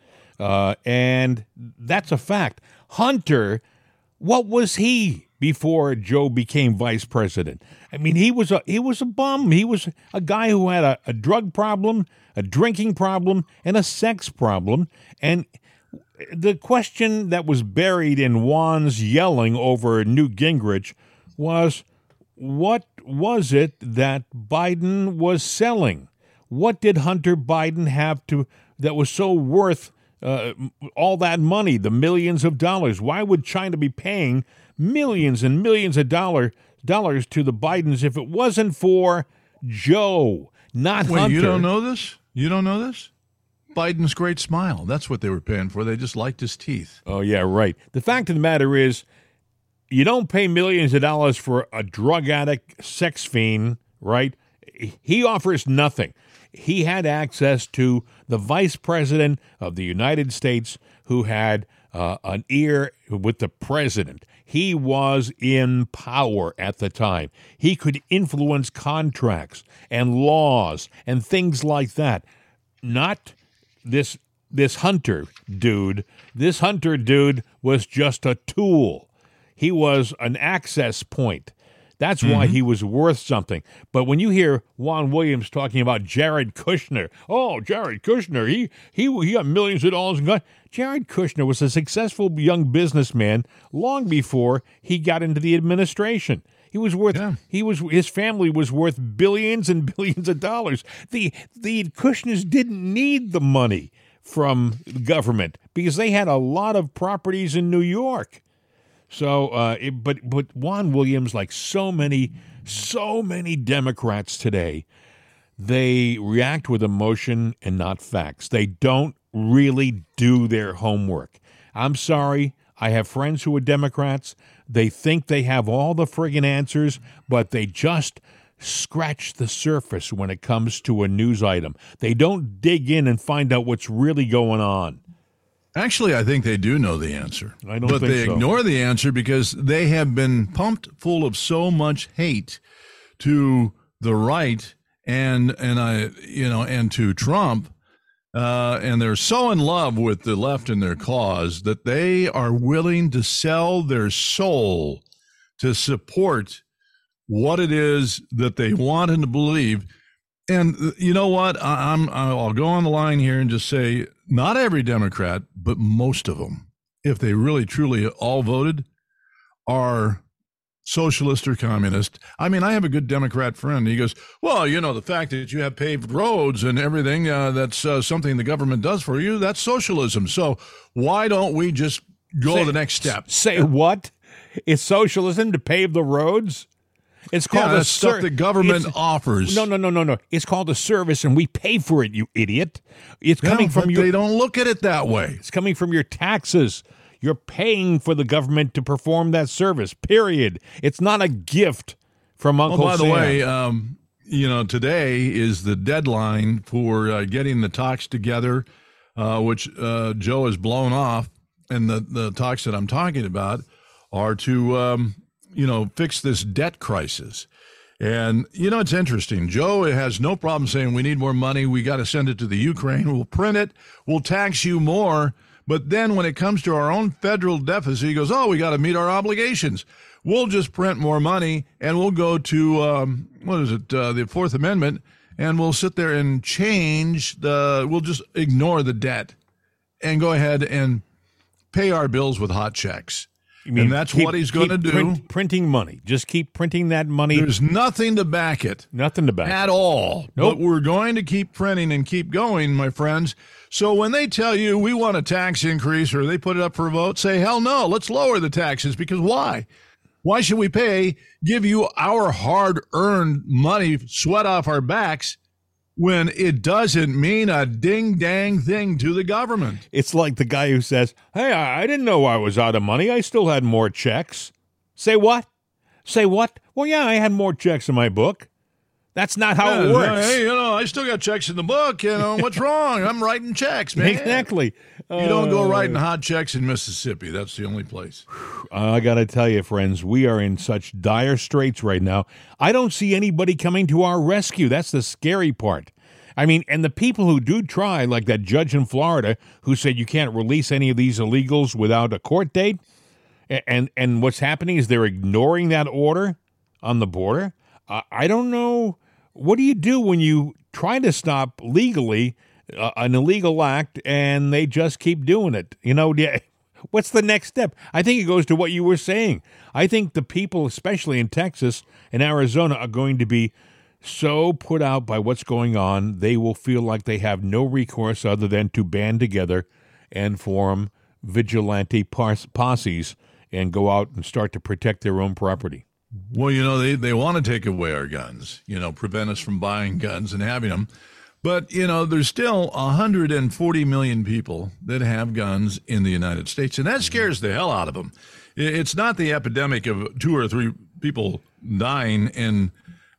and that's a fact. Hunter, what was he before Joe became vice president? I mean, he was a bum. He was a guy who had a drug problem, a drinking problem, and a sex problem. And the question that was buried in Juan's yelling over Newt Gingrich was, what was it that Biden was selling? What did Hunter Biden have that was so worth all that money, the millions of dollars? Why would China be paying millions and millions of dollars to the Bidens if it wasn't for Joe, not Hunter? Wait, you don't know this? You don't know this? Biden's great smile. That's what they were paying for. They just liked his teeth. Oh, yeah, right. The fact of the matter is, you don't pay millions of dollars for a drug addict, sex fiend, right? He offers nothing. He had access to the vice president of the United States who had an ear with the president. He was in power at the time. He could influence contracts and laws and things like that. Not this Hunter dude. This Hunter dude was just a tool. He was an access point. That's why he was worth something. But when you hear Juan Williams talking about Jared Kushner, Jared Kushner, he got millions of dollars. Jared Kushner was a successful young businessman long before he got into the administration. He was worth. Yeah. His family was worth billions and billions of dollars. The Kushners didn't need the money from the government because they had a lot of properties in New York. So, but Juan Williams, like so many Democrats today, they react with emotion and not facts. They don't really do their homework. I'm sorry. I have friends who are Democrats. They think they have all the friggin' answers, but they just scratch the surface when it comes to a news item. They don't dig in and find out what's really going on. Actually, I think they do know the answer. I don't think so. But they ignore the answer because they have been pumped full of so much hate to the right and to Trump, and they're so in love with the left and their cause that they are willing to sell their soul to support what it is that they want and to believe. And you know what? I'll go on the line here and just say, not every Democrat, but most of them, if they really truly all voted, are socialist or communist. I mean, I have a good Democrat friend. He goes, well, the fact that you have paved roads and everything, that's something the government does for you, that's socialism. So why don't we just go the next step? Say what? It's socialism to pave the roads? It's called the stuff the government offers. No. It's called a service, and we pay for it, you idiot. It's coming from your. They don't look at it that way. It's coming from your taxes. You're paying for the government to perform that service. Period. It's not a gift from Uncle Sam. By the way, today is the deadline for getting the talks together, which Joe has blown off, and the talks that I'm talking about are to. Fix this debt crisis. And, it's interesting. Joe has no problem saying we need more money. We got to send it to the Ukraine. We'll print it. We'll tax you more. But then when it comes to our own federal deficit, he goes, we got to meet our obligations. We'll just print more money and we'll go to, the Fourth Amendment, and we'll sit there and we'll just ignore the debt and go ahead and pay our bills with hot checks. And that's what he's going to do. Printing money. Just keep printing that money. There's nothing to back it. Nothing to back it. At all. Nope. But we're going to keep printing and keep going, my friends. So when they tell you we want a tax increase or they put it up for a vote, say, hell no, let's lower the taxes. Because why? Why should we give you our hard-earned money, sweat off our backs, when it doesn't mean a ding-dang thing to the government? It's like the guy who says, hey, I didn't know I was out of money. I still had more checks. Say what? Say what? Well, yeah, I had more checks in my book. That's not how it works. Hey, I still got checks in the book. What's wrong? I'm writing checks, man. Exactly. You don't go writing hot checks in Mississippi. That's the only place. I got to tell you, friends, we are in such dire straits right now. I don't see anybody coming to our rescue. That's the scary part. I mean, and the people who do try, like that judge in Florida who said you can't release any of these illegals without a court date, and what's happening is they're ignoring that order on the border. I don't know. What do you do when you try to stop legally an illegal act and they just keep doing it? What's the next step? I think it goes to what you were saying. I think the people, especially in Texas and Arizona, are going to be so put out by what's going on, they will feel like they have no recourse other than to band together and form vigilante posses and go out and start to protect their own property. Well, they want to take away our guns, prevent us from buying guns and having them. But, there's still 140 million people that have guns in the United States, and that scares the hell out of them. It's not the epidemic of 2 or 3 people dying in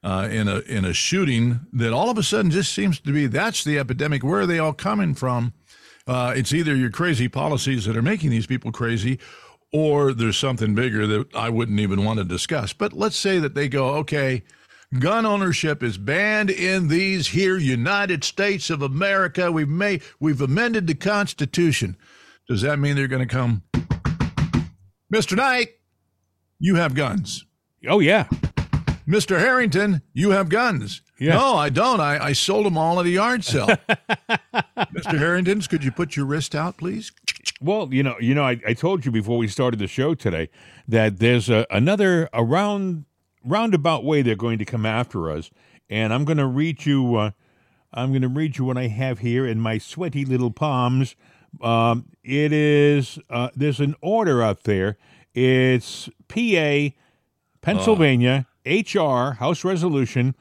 a shooting that all of a sudden just seems to be, that's the epidemic. Where are they all coming from? It's either your crazy policies that are making these people crazy, or there's something bigger that I wouldn't even want to discuss. But let's say that they go, okay, gun ownership is banned in these here United States of America. We've amended the Constitution. Does that mean they're going to come, Mr. Knight, you have guns? Oh, yeah. Mr. Harrington, you have guns. Yeah. No, I don't. I sold them all at a yard sale. Mr. Harrington, could you put your wrist out, please? Well, I told you before we started the show today that there's another roundabout way they're going to come after us, and I'm going to read you. What I have here in my sweaty little palms. It is there's an order out there. It's PA, Pennsylvania, HR House Resolution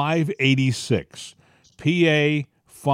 586. PA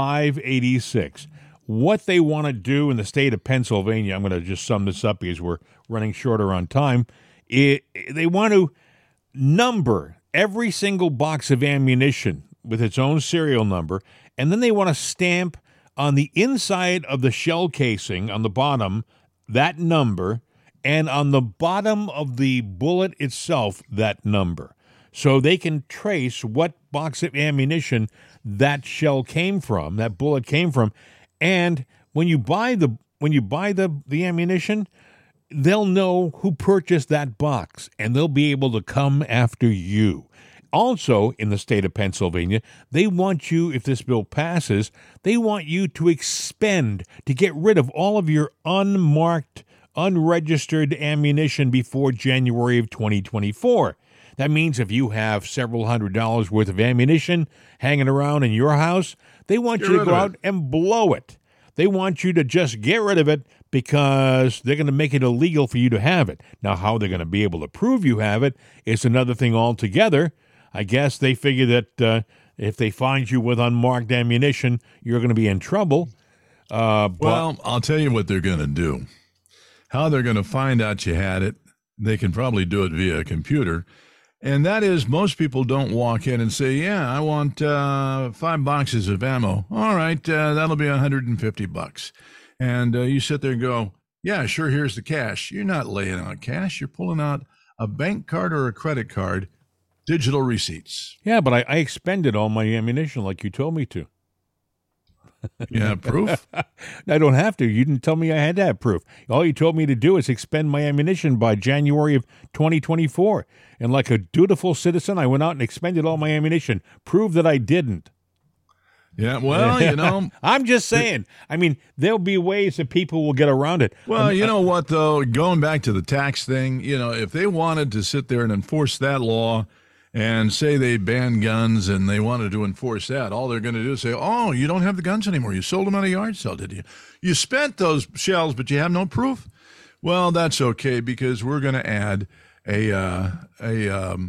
586. What they want to do in the state of Pennsylvania, I'm going to just sum this up because we're running shorter on time. They want to number every single box of ammunition with its own serial number, and then they want to stamp on the inside of the shell casing on the bottom that number, and on the bottom of the bullet itself that number, so they can trace what box of ammunition that shell came from, that bullet came from. And when you buy the ammunition, they'll know who purchased that box, and they'll be able to come after you. Also, in the state of Pennsylvania, they want you, if this bill passes, they want you to expend, to get rid of all of your unmarked, unregistered ammunition before January of 2024. That means if you have several $100s worth of ammunition hanging around in your house, they want you to go out and blow it. They want you to just get rid of it because they're going to make it illegal for you to have it. Now, how they're going to be able to prove you have it is another thing altogether. I guess they figure that if they find you with unmarked ammunition, you're going to be in trouble. Well, I'll tell you what they're going to do. How they're going to find out you had it, they can probably do it via a computer. And that is, most people don't walk in and say, yeah, I want 5 boxes of ammo. All right, that'll be $150. And you sit there and go, yeah, sure, here's the cash. You're not laying out cash. You're pulling out a bank card or a credit card, digital receipts. Yeah, but I expended all my ammunition like you told me to. You have proof? I don't have to. You didn't tell me I had to have proof. All you told me to do is expend my ammunition by January of 2024. And like a dutiful citizen, I went out and expended all my ammunition. Prove that I didn't. Yeah, well, I'm just saying. I mean, there'll be ways that people will get around it. Well, you know what, though? Going back to the tax thing, if they wanted to sit there and enforce that law and say they banned guns and they wanted to enforce that, all they're going to do is say, oh, you don't have the guns anymore. You sold them at a yard sale, did you? You spent those shells, but you have no proof. Well, that's okay, because we're going to add a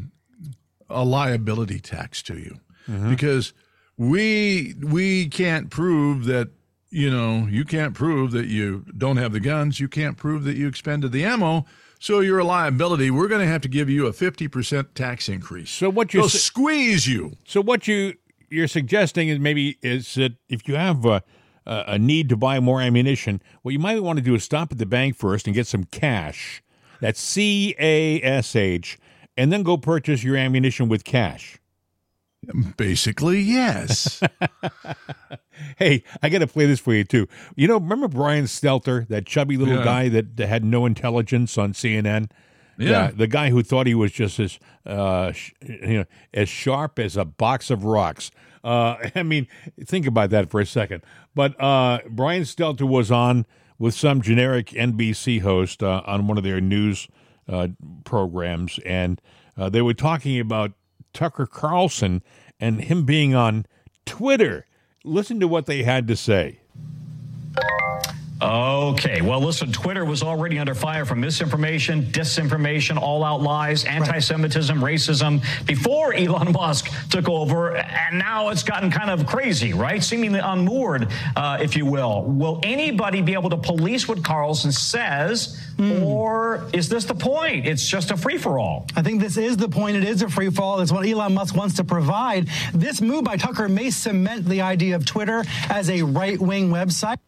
liability tax to you, because we can't prove that you can't prove that you don't have the guns. You can't prove that you expended the ammo. So you're a liability. We're going to have to give you a 50% tax increase. So what They'll squeeze you. So what you're suggesting is that if you have a need to buy more ammunition, what you might want to do is stop at the bank first and get some cash. That's CASH, and then go purchase your ammunition with cash. Basically, yes. Hey, I got to play this for you, too. Remember Brian Stelter, that chubby little guy that had no intelligence on CNN? Yeah. The guy who thought he was just as sharp as a box of rocks. Think about that for a second. But Brian Stelter was on with some generic NBC host on one of their news programs, and they were talking about Tucker Carlson and him being on Twitter. Listen to what they had to say. Okay, well, listen, Twitter was already under fire from misinformation, disinformation, all-out lies, anti-Semitism, racism before Elon Musk took over, and now it's gotten kind of crazy, right? Seemingly unmoored, if you will. Will anybody be able to police what Carlson says, or is this the point? It's just a free-for-all. I think this is the point. It is a free-for-all. It's what Elon Musk wants to provide. This move by Tucker may cement the idea of Twitter as a right-wing website.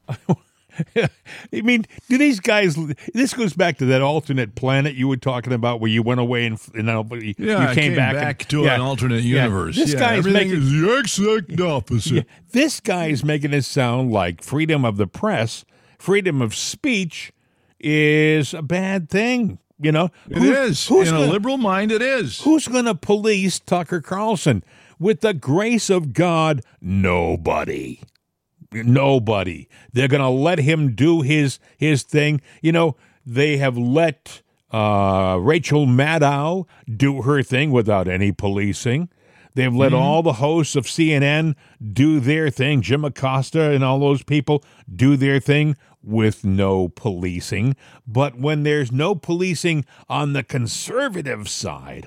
I mean, do these guys? This goes back to that alternate planet you were talking about, where you went away and you came back to an alternate universe. This guy's making is the exact opposite. Yeah, this guy's making it sound like freedom of the press, freedom of speech is a bad thing. It is. In a liberal mind, it is. Who's going to police Tucker Carlson? With the grace of God, nobody. Nobody. They're going to let him do his thing. They have let Rachel Maddow do her thing without any policing. They've let all the hosts of CNN do their thing, Jim Acosta and all those people do their thing with no policing. But when there's no policing on the conservative side,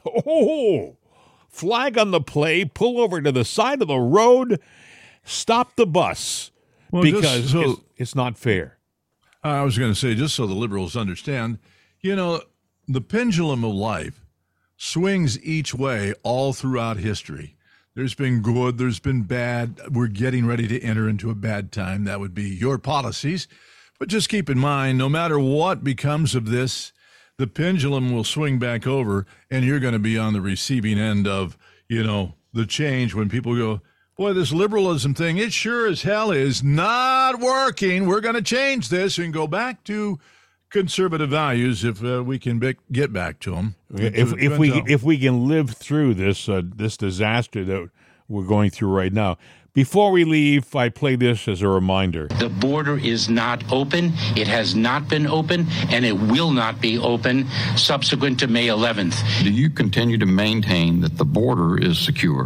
flag on the play, pull over to the side of the road, stop the bus. Because it's not fair. I was going to say, just so the liberals understand, the pendulum of life swings each way all throughout history. There's been good, there's been bad. We're getting ready to enter into a bad time. That would be your policies. But just keep in mind, no matter what becomes of this, the pendulum will swing back over, and you're going to be on the receiving end of, the change when people go, boy, this liberalism thing, it sure as hell is not working. We're going to change this and go back to conservative values if we can get back to them. If we can live through this disaster that we're going through right now. Before we leave, I play this as a reminder. The border is not open. It has not been open, and it will not be open subsequent to May 11th. Do you continue to maintain that the border is secure?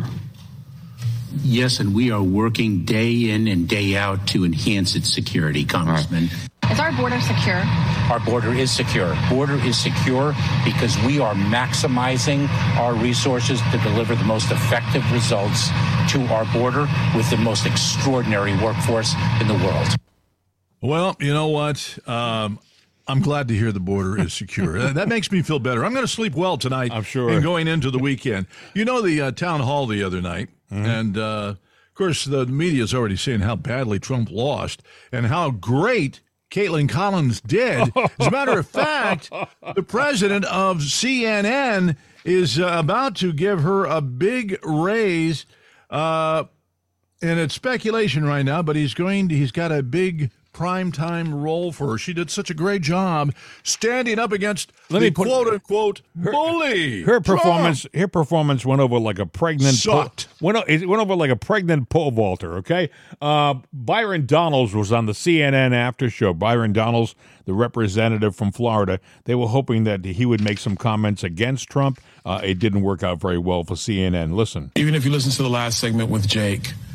Yes, and we are working day in and day out to enhance its security, Congressman. Is our border secure? Our border is secure. Border is secure because we are maximizing our resources to deliver the most effective results to our border with the most extraordinary workforce in the world. Well, you know what? I'm glad to hear the border is secure. That makes me feel better. I'm going to sleep well tonight. I'm sure. And going into the weekend. The town hall the other night, and of course the media is already saying how badly Trump lost and how great Caitlin Collins did. As a matter of fact, the president of CNN is about to give her a big raise, and it's speculation right now, but he's got a big primetime role for her. She did such a great job standing up against the quote-unquote bully. Her performance went over like a pregnant went over like a pregnant pole vaulter, okay? Byron Donalds was on the CNN after show. Byron Donalds, the representative from Florida, they were hoping that he would make some comments against Trump. It didn't work out very well for CNN. Listen. Even if you listen to the last segment with Jake,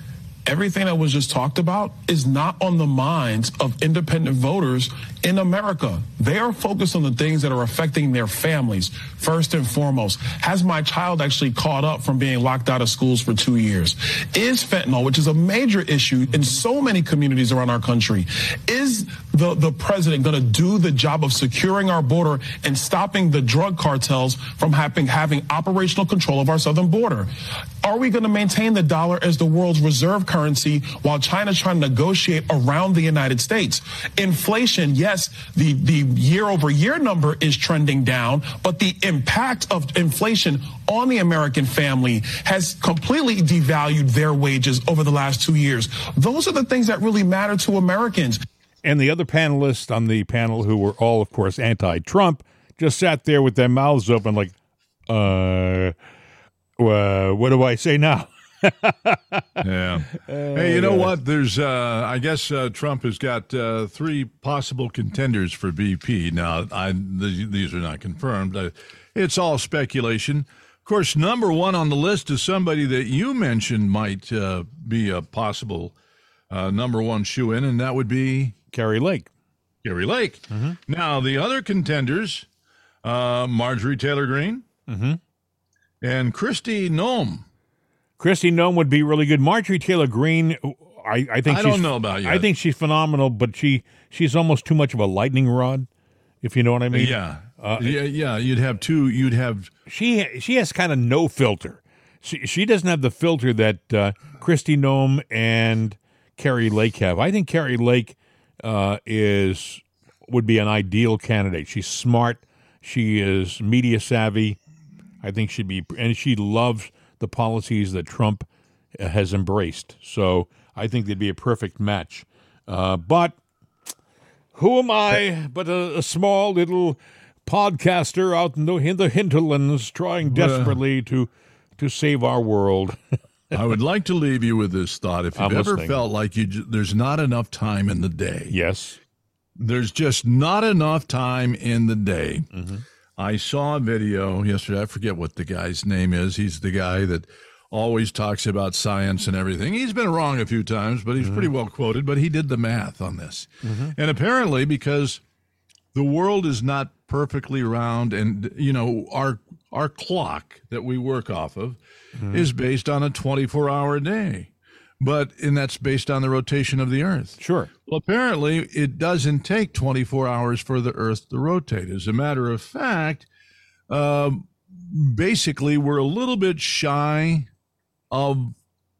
everything that was just talked about is not on the minds of independent voters in America. They are focused on the things that are affecting their families, first and foremost. Has my child actually caught up from being locked out of schools for 2 years? Is fentanyl, which is a major issue in so many communities around our country, is the president going to do the job of securing our border and stopping the drug cartels from having operational control of our southern border? Are we going to maintain the dollar as the world's reserve currency while China's trying to negotiate around the United States? Inflation, yes, the year-over-year number is trending down, but the impact of inflation on the American family has completely devalued their wages over the last 2 years. Those are the things that really matter to Americans. And the other panelists on the panel, who were all, of course, anti-Trump, just sat there with their mouths open like, what do I say now? Yeah. Hey, you know what? There's, I guess Trump has got 3 possible contenders for VP. Now, these are not confirmed. It's all speculation. Of course, number 1 on the list is somebody that you mentioned might be a possible number 1 shoe-in, and that would be Kari Lake. Kari Lake. Mm-hmm. Now, the other contenders, Marjorie Taylor Greene and Kristi Noem. Kristi Noem would be really good. Marjorie Taylor Greene, I think I don't know about yet. I think she's phenomenal, but she's almost too much of a lightning rod, if you know what I mean. Yeah. You'd have two. She has kind of no filter. She doesn't have the filter that Kristi Noem and Kari Lake have. I think Kari Lake would be an ideal candidate. She's smart. She is media savvy. I think she loves the policies that Trump has embraced. So I think they'd be a perfect match. But who am I but a small little podcaster out in the hinterlands trying desperately to save our world? I would like to leave you with this thought. If you've ever felt like there's not enough time in the day. Yes. There's just not enough time in the day. Mm-hmm. I saw a video yesterday. I forget what the guy's name is. He's the guy that always talks about science and everything. He's been wrong a few times, but he's pretty well quoted. But he did the math on this. Mm-hmm. And apparently, because the world is not perfectly round, and, our clock that we work off of is based on a 24-hour day. And that's based on the rotation of the Earth. Sure. Well, apparently, it doesn't take 24 hours for the Earth to rotate. As a matter of fact, basically, we're a little bit shy of,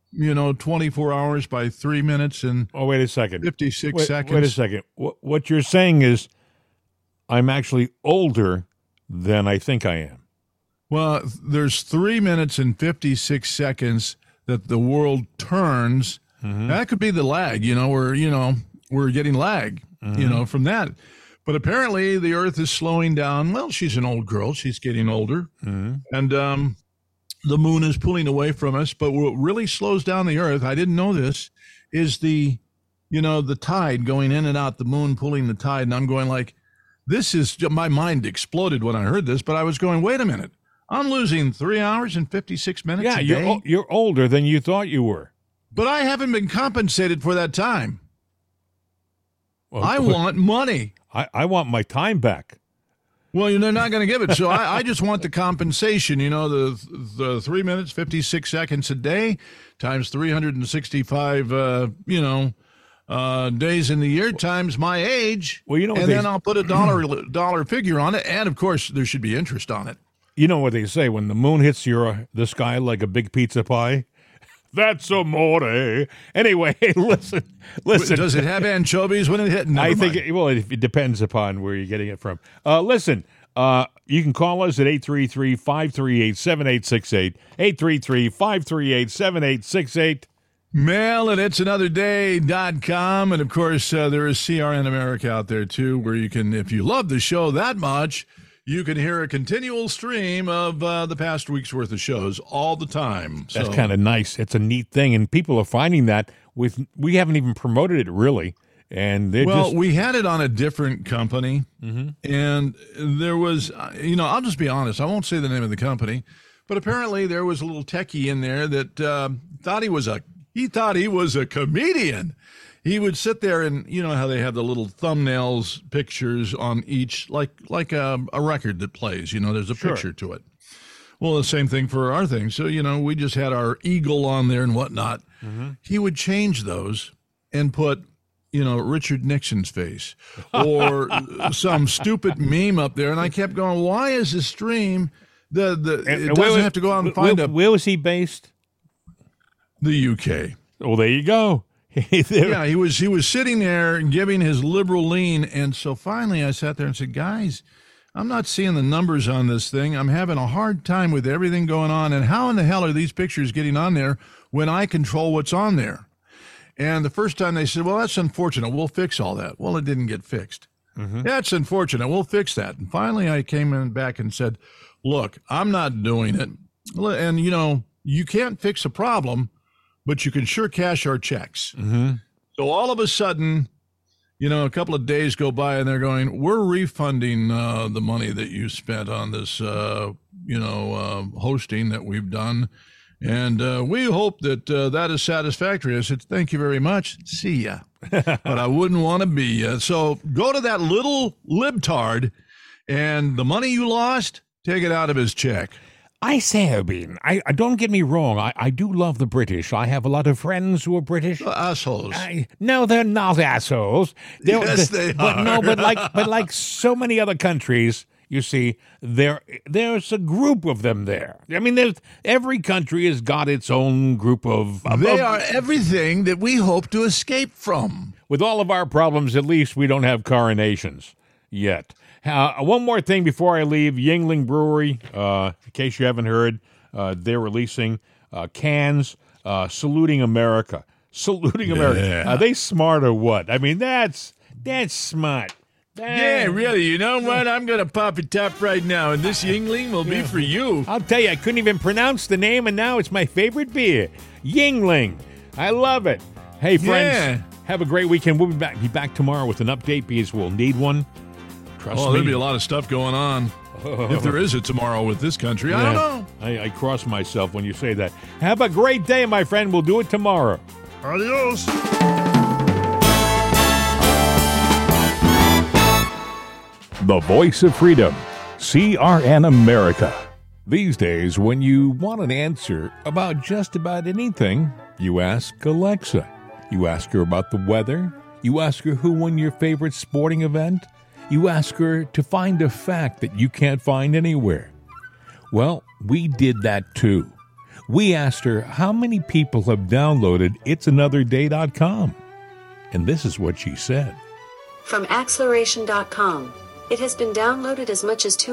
24 hours by 3 minutes and wait a second. 56 seconds. Wait a second. What you're saying is I'm actually older than I think I am. Well, there's 3 minutes and 56 seconds that the world turns. Mm-hmm. That could be the lag, we're getting lag, from that. But apparently the Earth is slowing down. Well, she's an old girl. She's getting older. Mm-hmm. And the moon is pulling away from us. But what really slows down the Earth, I didn't know this, is the tide going in and out, the moon pulling the tide. And I'm going like, my mind exploded when I heard this, but I was going, wait a minute. I'm losing 3 hours and 56 minutes a day. Yeah, you're older than you thought you were. But I haven't been compensated for that time. Well, I want money. I want my time back. Well, they're not going to give it. So I just want the compensation, the 3 minutes, 56 seconds a day times 365, days in the year times my age. Well, then I'll put a dollar figure on it. And, of course, there should be interest on it. You know what they say, when the moon hits the sky like a big pizza pie? That's amore. Anyway, listen. Does it have anchovies when it hit? I think it depends upon where you're getting it from. Listen, you can call us at 833-538-7868, 833-538-7868. Mail at it'sanotherday.com. And, of course, there is CRN America out there, too, where you can, if you love the show that much, you can hear a continual stream of the past week's worth of shows all the time. That's kind of nice. It's a neat thing, and people are finding that. We haven't even promoted it, really. And we had it on a different company, and there was, I'll just be honest. I won't say the name of the company, but apparently there was a little techie in there that thought he was a He thought he was a comedian. He would sit there and, you know how they have the little thumbnails pictures on each, like a record that plays, you know, there's a picture to it. Well, the same thing for our thing. So, you know, we just had our eagle on there and whatnot. Mm-hmm. He would change those and put, you know, Richard Nixon's face or some stupid meme up there. And I kept going, why is the stream, it doesn't have to go out and find a... Where was he based? The UK. Well, there you go. Yeah, he was sitting there and giving his liberal lean. And so finally I sat there and said, guys, I'm not seeing the numbers on this thing. I'm having a hard time with everything going on. And how in the hell are these pictures getting on there when I control what's on there? And the first time they said, well, that's unfortunate. We'll fix all that. Well, it didn't get fixed. Mm-hmm. That's unfortunate. We'll fix that. And finally I came in back and said, look, I'm not doing it. And, you know, you can't fix a problem, but you can sure cash our checks. Mm-hmm. So all of a sudden, you know, a couple of days go by and they're going, we're refunding the money that you spent on this, hosting that we've done. And we hope that that is satisfactory. I said, thank you very much. See ya. But I wouldn't want to be. So go to that little libtard and the money you lost, take it out of his check. I say, Obin, I don't get me wrong. I do love the British. I have a lot of friends who are British. Assholes. No, they're not assholes. Yes, they are. But like so many other countries, you see, there's a group of them there. I mean, every country has got its own group of... They are everything that we hope to escape from. With all of our problems, at least we don't have coronations yet. One more thing before I leave. Yuengling Brewery, in case you haven't heard, they're releasing cans saluting America. Saluting America. Are they smart or what? I mean, that's smart. Yeah, really. You know what? I'm going to pop a top right now, and this Yuengling will be for you. I'll tell you, I couldn't even pronounce the name, and now it's my favorite beer. Yuengling. I love it. Hey, friends, have a great weekend. We'll be back tomorrow with an update because we'll need one. Trust me. There'll be a lot of stuff going on. If there is a tomorrow with this country, I don't know. I cross myself when you say that. Have a great day, my friend. We'll do it tomorrow. Adios. The Voice of Freedom, CRN America. These days, when you want an answer about just about anything, you ask Alexa. You ask her about the weather. You ask her who won your favorite sporting event. You ask her to find a fact that you can't find anywhere. Well, we did that too. We asked her how many people have downloaded itsanotherday.com. And this is what she said. From acceleration.com. It has been downloaded as much as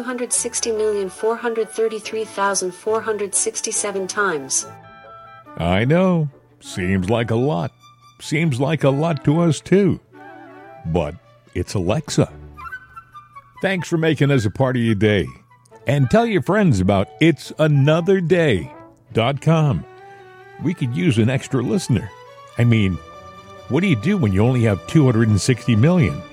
260,433,467 times. I know. Seems like a lot. Seems like a lot to us too. But it's Alexa. Thanks for making us a part of your day. And tell your friends about itsanotherday.com. We could use an extra listener. I mean, what do you do when you only have 260 million?